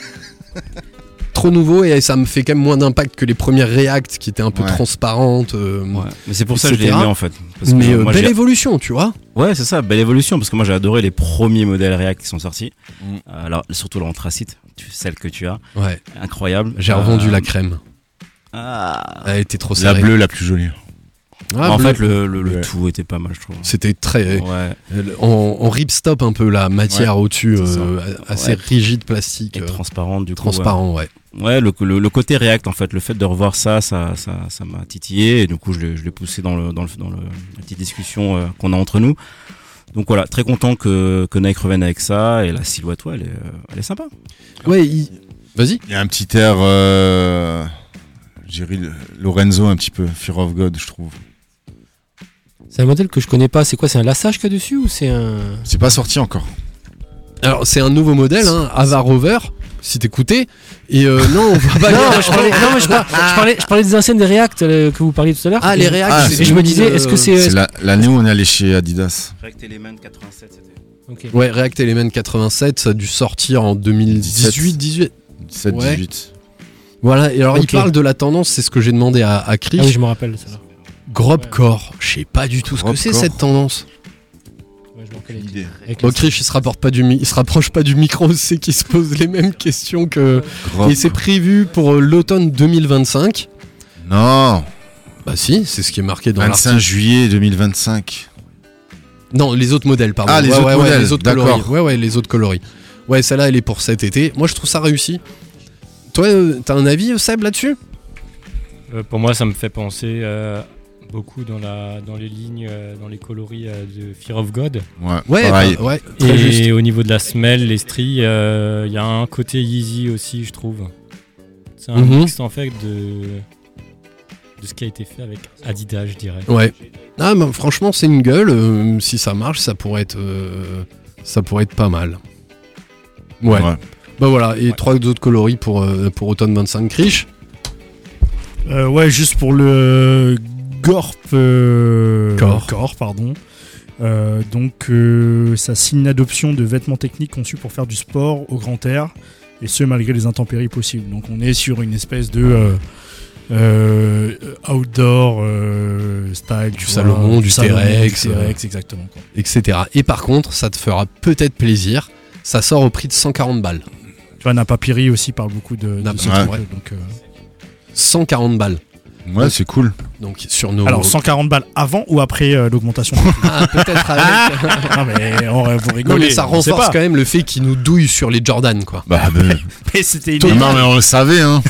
[SPEAKER 1] Trop nouveau et ça me fait quand même moins d'impact que les premières React qui étaient un peu
[SPEAKER 8] Ouais.
[SPEAKER 1] transparentes. euh,
[SPEAKER 10] Ouais. Mais c'est pour ça que je l'ai
[SPEAKER 1] et cetera.
[SPEAKER 10] aimé en fait. Parce que
[SPEAKER 1] Mais euh,
[SPEAKER 10] moi,
[SPEAKER 1] belle
[SPEAKER 10] j'ai-
[SPEAKER 1] évolution, tu vois.
[SPEAKER 10] Ouais, c'est ça, belle évolution, parce que moi j'ai adoré les premiers modèles React qui sont sortis.
[SPEAKER 8] Mm.
[SPEAKER 10] Euh, alors, surtout l'anthracite, tu- celle que tu as,
[SPEAKER 1] Ouais.
[SPEAKER 10] incroyable.
[SPEAKER 1] J'ai
[SPEAKER 10] Euh,
[SPEAKER 1] revendu la crème.
[SPEAKER 10] Ah.
[SPEAKER 1] Elle était trop
[SPEAKER 8] La
[SPEAKER 1] serrée.
[SPEAKER 8] bleue la plus jolie.
[SPEAKER 1] Ah,
[SPEAKER 10] en
[SPEAKER 1] bleu.
[SPEAKER 10] fait, le, le, le
[SPEAKER 8] Ouais.
[SPEAKER 10] tout était pas mal, je trouve.
[SPEAKER 1] C'était très.
[SPEAKER 10] Ouais.
[SPEAKER 1] En, en ripstop un peu la matière au-dessus,
[SPEAKER 10] c'est ça.
[SPEAKER 1] euh, assez
[SPEAKER 10] Ouais.
[SPEAKER 1] rigide plastique.
[SPEAKER 10] Et
[SPEAKER 1] euh,
[SPEAKER 10] transparente, du coup.
[SPEAKER 1] transparent, ouais.
[SPEAKER 10] Ouais, Ouais, le, le, le côté React, en fait, le fait de revoir ça, ça, ça, ça m'a titillé, et du coup, je l'ai, je l'ai poussé dans le, dans le, dans le, la petite discussion euh, qu'on a entre nous. Donc voilà, très content que, que Nike revienne avec ça, et la silhouette, ouais, elle est, euh, elle est sympa.
[SPEAKER 1] Ouais, il... vas-y.
[SPEAKER 8] Il y a un petit air, euh, je dirais, Lorenzo un petit peu, Fear of God, je trouve.
[SPEAKER 7] C'est un modèle que je connais pas. C'est quoi? C'est un lassage qu'il y a dessus ou c'est un.
[SPEAKER 8] C'est pas sorti encore.
[SPEAKER 1] Alors, c'est un nouveau modèle, hein, Ava Rover, si t'écoutais. Et euh, non, on va pas.
[SPEAKER 7] Non, je parlais, non, mais je, par- je parlais, je parlais des anciennes des React euh, que vous parliez tout à l'heure.
[SPEAKER 1] Ah, les React,
[SPEAKER 8] Ah,
[SPEAKER 1] c'est
[SPEAKER 7] Et je me
[SPEAKER 1] deux
[SPEAKER 7] disais,
[SPEAKER 1] mille,
[SPEAKER 7] est-ce que
[SPEAKER 1] euh,
[SPEAKER 7] c'est.
[SPEAKER 8] C'est la- l'année où on est allé chez Adidas.
[SPEAKER 10] React Element quatre-vingt-sept, c'était.
[SPEAKER 7] Ok.
[SPEAKER 1] Ouais, React Element quatre-vingt-sept, ça a dû sortir en deux mille dix-huit dix-huit.
[SPEAKER 8] dix-sept
[SPEAKER 1] Ouais.
[SPEAKER 8] dix-huit.
[SPEAKER 1] Voilà, et alors il
[SPEAKER 7] Ok.
[SPEAKER 1] parle de la tendance, c'est ce que j'ai demandé à, à Chris.
[SPEAKER 7] Ah oui, je me rappelle ça.
[SPEAKER 1] Grobcore. Je sais pas du tout ce que c'est
[SPEAKER 8] Grobcore.
[SPEAKER 1] cette tendance.
[SPEAKER 12] Ouais, je m'en rappelle avec-
[SPEAKER 8] Idée.
[SPEAKER 12] avec
[SPEAKER 1] Bon,
[SPEAKER 12] les-
[SPEAKER 1] Krish, il se rapporte pas du, mi- il se rapproche pas du micro, c'est qu'il se pose les mêmes questions que.
[SPEAKER 8] Grave.
[SPEAKER 1] Et c'est prévu pour euh, l'automne deux mille vingt-cinq.
[SPEAKER 8] Non,
[SPEAKER 1] Bah si, c'est ce qui est marqué dans
[SPEAKER 8] vingt-cinq
[SPEAKER 1] l'article.
[SPEAKER 8] juillet deux mille vingt-cinq.
[SPEAKER 1] Non, les autres modèles, pardon.
[SPEAKER 8] Ah, les
[SPEAKER 1] Ouais,
[SPEAKER 8] autres
[SPEAKER 1] ouais, ouais,
[SPEAKER 8] modèles,
[SPEAKER 1] les autres
[SPEAKER 8] d'accord.
[SPEAKER 1] coloris. Ouais, ouais, les autres coloris. Ouais, celle-là, elle est pour cet été. Moi, je trouve ça réussi. Toi, euh, t'as un avis, Seb, là-dessus?
[SPEAKER 12] Euh, pour moi, ça me fait penser euh, beaucoup dans, la, dans les lignes, euh, dans les coloris euh, de Fear of God.
[SPEAKER 8] Ouais,
[SPEAKER 1] Ouais,
[SPEAKER 8] pareil.
[SPEAKER 1] bah, ouais, très
[SPEAKER 12] Et
[SPEAKER 1] juste.
[SPEAKER 12] au niveau de la semelle, les stries, euh, il y a un côté Yeezy aussi, je trouve. C'est un
[SPEAKER 1] Mhm.
[SPEAKER 12] mix en fait de, de ce qui a été fait avec Adidas, je dirais.
[SPEAKER 1] Ouais. Ah, bah, franchement, c'est une gueule. euh, si ça marche, ça pourrait être, euh, ça pourrait être pas mal. Ouais.
[SPEAKER 8] Ouais.
[SPEAKER 1] Bah voilà, et trois autres coloris pour, euh, pour automne vingt-cinq. Krish.
[SPEAKER 11] Euh, ouais, juste pour le Gorp. Euh,
[SPEAKER 1] Corps.
[SPEAKER 11] Corps, pardon. Euh, donc, euh, ça signe l'adoption de vêtements techniques conçus pour faire du sport au grand air, et ce malgré les intempéries possibles. Donc, on est sur une espèce de euh, euh, outdoor euh, style,
[SPEAKER 1] Du Salomon, du
[SPEAKER 11] Salomon,
[SPEAKER 1] T-Rex,
[SPEAKER 11] du T-Rex, exactement. quoi.
[SPEAKER 1] et cetera. Et par contre, ça te fera peut-être plaisir. Ça sort au prix de cent quarante balles.
[SPEAKER 11] Tu vois, Napapiri aussi parle beaucoup de, de
[SPEAKER 1] Napa-
[SPEAKER 11] ce
[SPEAKER 8] ouais.
[SPEAKER 11] truc-là, donc, euh,
[SPEAKER 1] cent quarante balles.
[SPEAKER 8] Ouais, c'est cool.
[SPEAKER 1] Donc sur nos.
[SPEAKER 11] Alors, cent quarante balles avant ou après euh, l'augmentation?
[SPEAKER 1] Ah, peut-être avec.
[SPEAKER 11] Non, mais on, vous
[SPEAKER 1] Non,
[SPEAKER 11] rigolez.
[SPEAKER 1] mais ça
[SPEAKER 11] on sait
[SPEAKER 1] renforce
[SPEAKER 11] pas.
[SPEAKER 1] quand même le fait qu'ils nous douillent sur les Jordan, quoi.
[SPEAKER 8] Bah, bah,
[SPEAKER 11] Mais c'était une
[SPEAKER 8] non, mais on le savait, hein.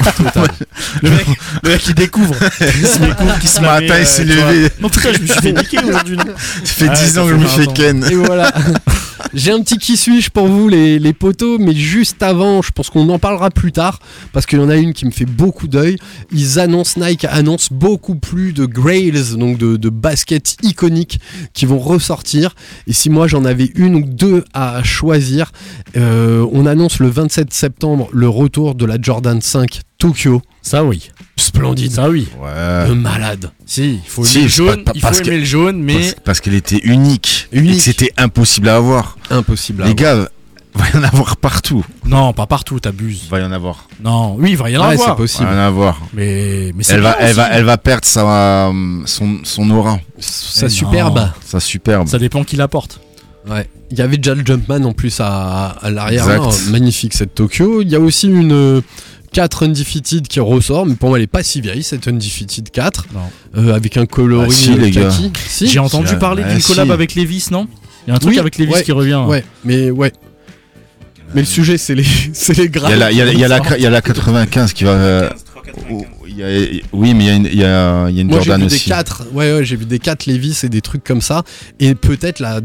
[SPEAKER 11] Le mec, le mec qui découvre, qui se découvre, qui se
[SPEAKER 8] Ce matin, il s'est levé.
[SPEAKER 11] En tout cas, je me suis fait niquer aujourd'hui. non
[SPEAKER 8] Ça fait
[SPEAKER 11] Ah,
[SPEAKER 8] dix
[SPEAKER 11] ça
[SPEAKER 8] ans que
[SPEAKER 11] fait
[SPEAKER 8] je me
[SPEAKER 11] vingt
[SPEAKER 8] fais
[SPEAKER 11] ans.
[SPEAKER 8] ken.
[SPEAKER 1] Et voilà. J'ai un petit qui suis-je pour vous, les, les potos, mais juste avant, je pense qu'on en parlera plus tard, parce qu'il y en a une qui me fait beaucoup d'œil. Ils annoncent, Nike annonce beaucoup plus de Grails, donc de, de baskets iconiques qui vont ressortir. Et si moi j'en avais une ou deux à choisir, euh, on annonce le vingt-sept septembre le retour de la Jordan cinq Tokyo.
[SPEAKER 11] Ça oui,
[SPEAKER 1] Splendide.
[SPEAKER 11] ça oui.
[SPEAKER 8] Ouais.
[SPEAKER 1] De malade.
[SPEAKER 11] Si, il faut
[SPEAKER 8] Si,
[SPEAKER 11] aimer le
[SPEAKER 8] c'est
[SPEAKER 11] jaune,
[SPEAKER 8] pas-
[SPEAKER 11] il
[SPEAKER 8] parce
[SPEAKER 11] faut
[SPEAKER 8] que-
[SPEAKER 11] aimer le jaune, mais
[SPEAKER 8] Parce, parce qu'elle était unique.
[SPEAKER 1] Unique.
[SPEAKER 8] Et que c'était impossible à avoir.
[SPEAKER 1] Impossible à
[SPEAKER 8] Les
[SPEAKER 1] avoir.
[SPEAKER 8] gars, va y en avoir partout.
[SPEAKER 11] non, pas partout, t'abuses.
[SPEAKER 8] Va y en avoir.
[SPEAKER 11] Non, oui, il va y en
[SPEAKER 1] Ouais, c'est
[SPEAKER 11] avoir.
[SPEAKER 1] possible.
[SPEAKER 8] Va y en avoir.
[SPEAKER 11] Mais, mais c'est
[SPEAKER 8] Elle va,
[SPEAKER 11] bien
[SPEAKER 8] elle va,
[SPEAKER 11] aussi.
[SPEAKER 8] elle va perdre sa, son, son aura,
[SPEAKER 1] Ça
[SPEAKER 11] Eh
[SPEAKER 1] superbe.
[SPEAKER 11] non.
[SPEAKER 8] sa superbe.
[SPEAKER 11] Ça dépend qui la porte.
[SPEAKER 1] Ouais. Il y avait déjà le Jumpman en plus à, à l'arrière.
[SPEAKER 8] Exact.
[SPEAKER 1] Là. Magnifique cette Tokyo. Il y a aussi une euh, quatre Undefeated qui ressort, mais pour moi elle est pas si vieille cette Undefeated quatre.
[SPEAKER 11] Non.
[SPEAKER 1] Euh, avec un coloris
[SPEAKER 8] Ah, si,
[SPEAKER 1] euh,
[SPEAKER 8] les gars.
[SPEAKER 1] kaki. Si.
[SPEAKER 11] J'ai entendu
[SPEAKER 8] Si,
[SPEAKER 11] parler
[SPEAKER 8] ouais,
[SPEAKER 11] d'une collab
[SPEAKER 8] si.
[SPEAKER 11] avec Levis, non? Il y a un truc
[SPEAKER 1] Oui,
[SPEAKER 11] avec Levis
[SPEAKER 1] ouais,
[SPEAKER 11] qui revient.
[SPEAKER 1] Ouais, mais ouais. Mais le sujet c'est les, c'est les
[SPEAKER 8] Il
[SPEAKER 1] gras.
[SPEAKER 8] y a la, il y a, il y a la, il y a la quatre-vingt-quinze qui va. euh, oh, il y a- oui, mais il y a une, il y a, il y a une
[SPEAKER 1] Moi j'ai
[SPEAKER 8] Jordan
[SPEAKER 1] vu des
[SPEAKER 8] aussi.
[SPEAKER 1] quatre. Ouais, ouais, j'ai vu des quatre Levis et des trucs comme ça. Et peut-être la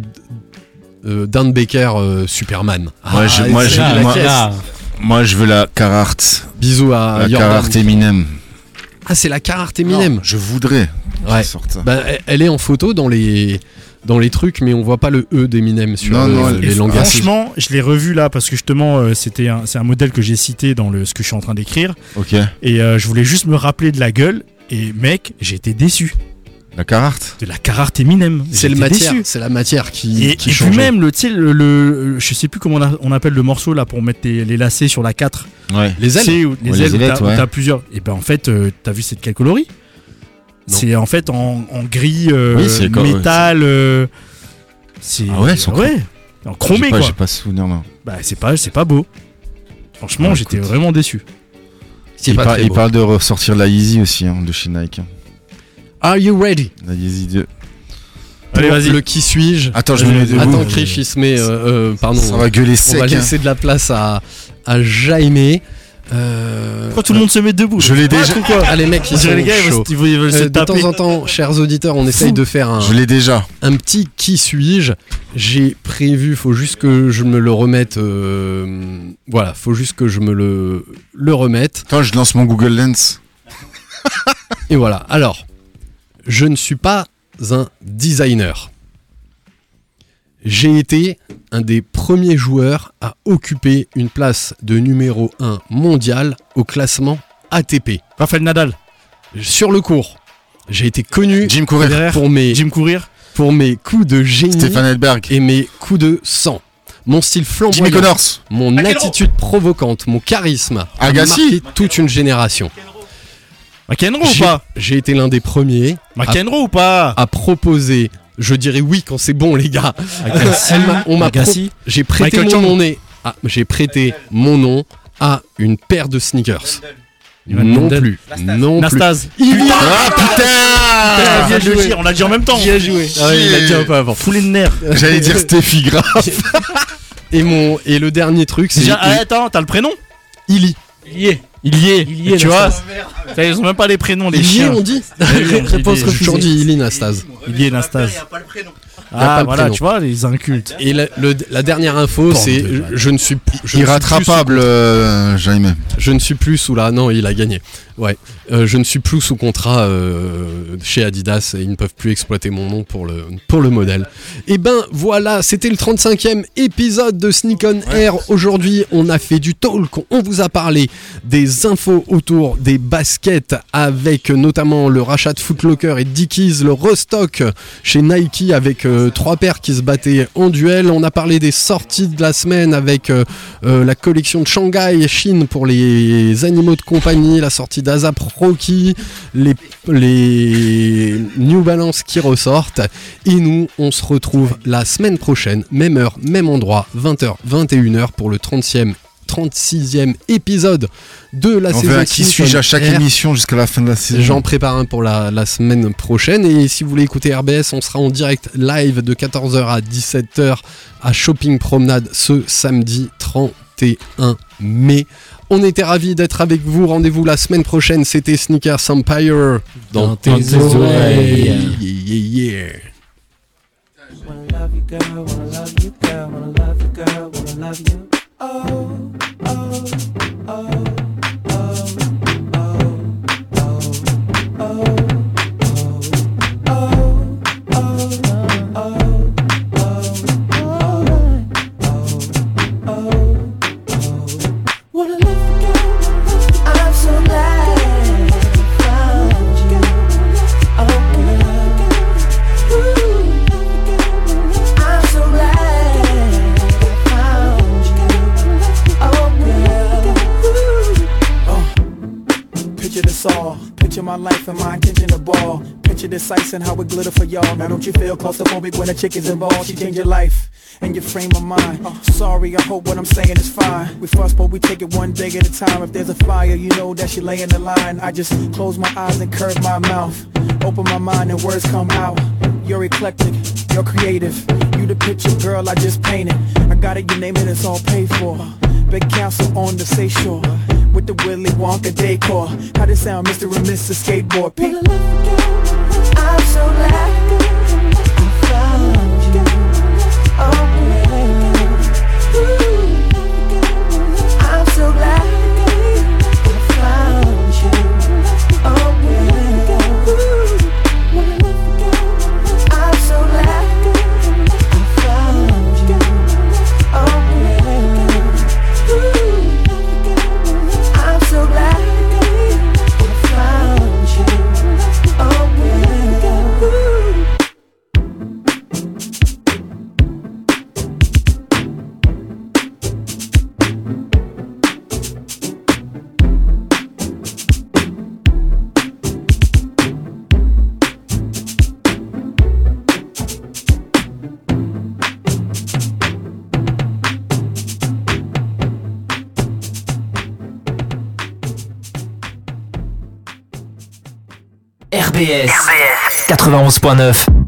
[SPEAKER 1] euh, Dan Baker euh, Superman.
[SPEAKER 8] Moi, je- moi,
[SPEAKER 1] c'est
[SPEAKER 8] je-
[SPEAKER 1] la
[SPEAKER 8] moi-
[SPEAKER 1] caisse.
[SPEAKER 12] Là,
[SPEAKER 8] Moi, je veux la Carhartt.
[SPEAKER 1] Bisous à
[SPEAKER 8] La
[SPEAKER 1] Jordan.
[SPEAKER 8] Carhartt Eminem.
[SPEAKER 1] Ah, c'est la Carhartt Eminem.
[SPEAKER 8] Non, je voudrais.
[SPEAKER 1] Ouais.
[SPEAKER 8] qu'ils sortent ça.
[SPEAKER 1] Bah, elle- elle est en photo dans les dans les trucs, mais on voit pas le E d'Eminem sur
[SPEAKER 8] Non,
[SPEAKER 1] euh,
[SPEAKER 8] non,
[SPEAKER 1] les
[SPEAKER 11] Et
[SPEAKER 1] langages.
[SPEAKER 11] franchement, je l'ai revu là parce que justement, euh, c'était un, c'est un modèle que j'ai cité dans le, ce que je suis en train d'écrire.
[SPEAKER 8] Ok.
[SPEAKER 11] Et euh, je voulais juste me rappeler de la gueule. Et mec, j'ai été déçu
[SPEAKER 8] La Carhartt.
[SPEAKER 11] de la Carhartt Eminem.
[SPEAKER 1] C'est
[SPEAKER 11] J'ai
[SPEAKER 1] le
[SPEAKER 11] été
[SPEAKER 1] matière,
[SPEAKER 11] déçu.
[SPEAKER 1] c'est la matière qui,
[SPEAKER 11] Et,
[SPEAKER 1] qui
[SPEAKER 11] et puis
[SPEAKER 1] change.
[SPEAKER 11] même le, tu sais, le, le- je sais plus comment on, a- on appelle le morceau là pour mettre les, les lacets sur la quatre.
[SPEAKER 8] Ouais.
[SPEAKER 1] Les ailes.
[SPEAKER 11] Tu sais, où- les
[SPEAKER 8] Ouais,
[SPEAKER 11] ailes
[SPEAKER 8] les
[SPEAKER 11] où t'as-
[SPEAKER 8] ailettes,
[SPEAKER 11] où
[SPEAKER 8] ouais.
[SPEAKER 11] t'as plusieurs. Et ben en fait, euh, t'as vu c'est de quel coloris?
[SPEAKER 1] Non.
[SPEAKER 11] C'est en fait en, en gris euh,
[SPEAKER 8] Oui, c'est comme-
[SPEAKER 11] métal. euh, c'est
[SPEAKER 8] Ah ouais, c'est en
[SPEAKER 11] ouais, en chromé
[SPEAKER 8] J'ai pas,
[SPEAKER 11] quoi.
[SPEAKER 8] j'ai pas souvenir là.
[SPEAKER 11] Bah c'est pas, c'est pas beau. Franchement,
[SPEAKER 8] Ouais,
[SPEAKER 11] j'étais
[SPEAKER 8] écoute.
[SPEAKER 11] vraiment déçu.
[SPEAKER 1] C'est
[SPEAKER 8] Il,
[SPEAKER 1] pas
[SPEAKER 8] par-
[SPEAKER 1] très
[SPEAKER 8] il
[SPEAKER 1] beau.
[SPEAKER 8] parle de ressortir la Yeezy aussi, hein, de chez Nike.
[SPEAKER 1] Are you ready?
[SPEAKER 8] La Yeezy deux.
[SPEAKER 11] Allez,
[SPEAKER 1] Pour
[SPEAKER 11] vas-y.
[SPEAKER 1] Le qui suis-je?
[SPEAKER 8] Attends, je me mets debout.
[SPEAKER 1] Attends, Krish, il se met. euh, euh, pardon.
[SPEAKER 8] Ça va gueuler
[SPEAKER 1] On
[SPEAKER 8] sec.
[SPEAKER 1] va
[SPEAKER 8] hein.
[SPEAKER 1] laisser de la place à, à Jaime. Euh,
[SPEAKER 11] Pourquoi tout le monde se met debout?
[SPEAKER 8] Je l'ai
[SPEAKER 11] Ouais,
[SPEAKER 8] déjà.
[SPEAKER 11] pourquoi?
[SPEAKER 1] Ah, les mecs, ils
[SPEAKER 11] On dirait
[SPEAKER 1] sont
[SPEAKER 11] les gars, ils veulent,
[SPEAKER 1] chauds.
[SPEAKER 11] ils veulent- ils veulent
[SPEAKER 1] Euh,
[SPEAKER 11] se
[SPEAKER 1] de
[SPEAKER 11] taper.
[SPEAKER 1] temps en temps, chers auditeurs, on essaye de faire un,
[SPEAKER 8] Je l'ai déjà.
[SPEAKER 1] un petit qui suis-je. J'ai prévu, faut juste que je me le remette. euh, voilà, faut juste que je me le, le remette.
[SPEAKER 8] Attends, je lance mon Google Lens.
[SPEAKER 1] Et voilà. Alors, je ne suis pas un designer. J'ai été un des premiers joueurs à occuper une place de numéro un mondial au classement A T P.
[SPEAKER 11] Raphaël Nadal,
[SPEAKER 1] Sur le court, j'ai été connu
[SPEAKER 8] Jim Courier.
[SPEAKER 11] Federer,
[SPEAKER 1] pour mes,
[SPEAKER 11] Jim Courir,
[SPEAKER 1] pour mes coups de génie
[SPEAKER 8] Stéphane Edberg.
[SPEAKER 1] et mes coups de sang. Mon style
[SPEAKER 8] Jimmy
[SPEAKER 1] flamboyant,
[SPEAKER 8] Connors.
[SPEAKER 1] mon attitude provocante, mon charisme a
[SPEAKER 8] Agassi.
[SPEAKER 1] marqué toute une génération.
[SPEAKER 11] McEnroe ou
[SPEAKER 1] J'ai-
[SPEAKER 11] pas?
[SPEAKER 1] J'ai été l'un des premiers à
[SPEAKER 11] McEnroe ou pas?
[SPEAKER 1] à proposer Je dirais oui quand c'est bon, les gars.
[SPEAKER 9] Agassi,
[SPEAKER 1] Elle m'a- on m'a pro-
[SPEAKER 9] Agassi.
[SPEAKER 1] J'ai prêté
[SPEAKER 9] Michael
[SPEAKER 1] mon
[SPEAKER 9] Chang.
[SPEAKER 1] nom. Ah, j'ai prêté mon nom à une paire de sneakers.
[SPEAKER 9] Ivan
[SPEAKER 1] Non
[SPEAKER 9] Lendl.
[SPEAKER 1] plus. Non plus.
[SPEAKER 9] Nastase.
[SPEAKER 1] Il y a-
[SPEAKER 8] Ah
[SPEAKER 9] Putain,
[SPEAKER 8] putain
[SPEAKER 9] on vient de le dire, on l'a dit en même temps.
[SPEAKER 1] J'y ai joué. Ah ouais, il l'a dit un peu avant.
[SPEAKER 9] Foulé de nerfs.
[SPEAKER 8] J'allais dire Steffi Graf.
[SPEAKER 1] Et mon et le dernier truc, c'est
[SPEAKER 9] Déjà, ah, attends, t'as le prénom
[SPEAKER 1] Illy.
[SPEAKER 9] Il y est. Il y est.
[SPEAKER 7] Il y est,
[SPEAKER 9] Tu vois,
[SPEAKER 7] Nastase.
[SPEAKER 9] ça, ils ont même pas les prénoms, les
[SPEAKER 1] Illy,
[SPEAKER 9] chiens.
[SPEAKER 1] on dit.
[SPEAKER 9] Oui, on dit
[SPEAKER 1] Réponse
[SPEAKER 9] Illy.
[SPEAKER 1] refusée. J'ai toujours dit Illy Nastase.
[SPEAKER 9] Il y est Nastase.
[SPEAKER 1] Y a pas
[SPEAKER 9] Ah,
[SPEAKER 1] le
[SPEAKER 9] voilà,
[SPEAKER 1] prénom.
[SPEAKER 9] tu vois, les incultes.
[SPEAKER 1] Et la, le- la dernière info,
[SPEAKER 9] Bande
[SPEAKER 1] c'est
[SPEAKER 9] de
[SPEAKER 1] je,
[SPEAKER 9] malades.
[SPEAKER 1] je ne suis plus. je ne suis
[SPEAKER 8] Irrattrapable,
[SPEAKER 1] plus sous-
[SPEAKER 8] euh, Jaime.
[SPEAKER 1] Je ne suis plus sous la. Non, il a gagné. Ouais. Euh, je ne suis plus sous contrat euh, chez Adidas et ils ne peuvent plus exploiter mon nom pour le, pour le modèle. Et ben voilà, c'était le trente-cinquième épisode de Sneak on Air. Aujourd'hui, on a fait du talk. On vous a parlé des infos autour des baskets avec notamment le rachat de Foot Locker et Dickies, le restock chez Nike avec euh, trois paires qui se battaient en duel. On a parlé des sorties de la semaine avec euh, euh, la collection de Shanghai et Chine pour les animaux de compagnie, la sortie d'Azap Rocky, les, les New Balance qui ressortent. Et nous, on se retrouve la semaine prochaine, même heure, même endroit, vingt heures, vingt et une heures pour le trentième, trente-sixième épisode de la
[SPEAKER 8] On
[SPEAKER 1] saison.
[SPEAKER 8] verra qui
[SPEAKER 1] Sneak
[SPEAKER 8] suis-je
[SPEAKER 1] on
[SPEAKER 8] à chaque
[SPEAKER 1] Air.
[SPEAKER 8] émission jusqu'à la fin de la saison.
[SPEAKER 1] J'en prépare un pour la, la semaine prochaine. Et si vous voulez écouter R B S, on sera en direct live de quatorze heures à dix-sept heures à Shopping Promenade ce samedi trente et un mai. On était ravis d'être avec vous. Rendez-vous la semaine prochaine. C'était Sneakers Empire dans,
[SPEAKER 7] Dans
[SPEAKER 1] tes,
[SPEAKER 7] tes
[SPEAKER 1] oreilles.
[SPEAKER 7] oreilles.
[SPEAKER 1] Yeah, yeah, yeah.
[SPEAKER 2] Wanna love you, girl, wanna love you, girl, wanna love you, girl, wanna love you. Oh, oh, oh, oh, oh, oh, oh, wanna love you, girl. I'm so glad I found you. Oh, girl. Ooh. I'm so glad I found you. Oh, girl.
[SPEAKER 13] Uh, picture this all. Picture my life and my intention to ball. Picture this ice and how it glitter for y'all. Now don't you feel claustrophobic when a chick is involved? She change your life and your frame of mind. Uh, sorry, I hope what I'm saying is fine. We fuss, but we take it one day at a time. If there's a fire, you know that she lay in the line. I just close my eyes and curve my mouth. Open my mind and words come out. You're eclectic, you're creative. You the picture, girl, I just painted. I got it, you name it, it's all paid for. Big castle on the seashore with the Willy Wonka decor. How this sound, Mister and Missus Skateboard? Pete.
[SPEAKER 2] I'm so glad I found you. Oh, girl. Ooh. I'm so glad I found you. Oh, girl. Ooh. I'm so glad I found you. Oh, girl. Ooh. I'm so glad I found you. Oh, girl. Ooh.
[SPEAKER 14] R B S quatre-vingt-onze point neuf.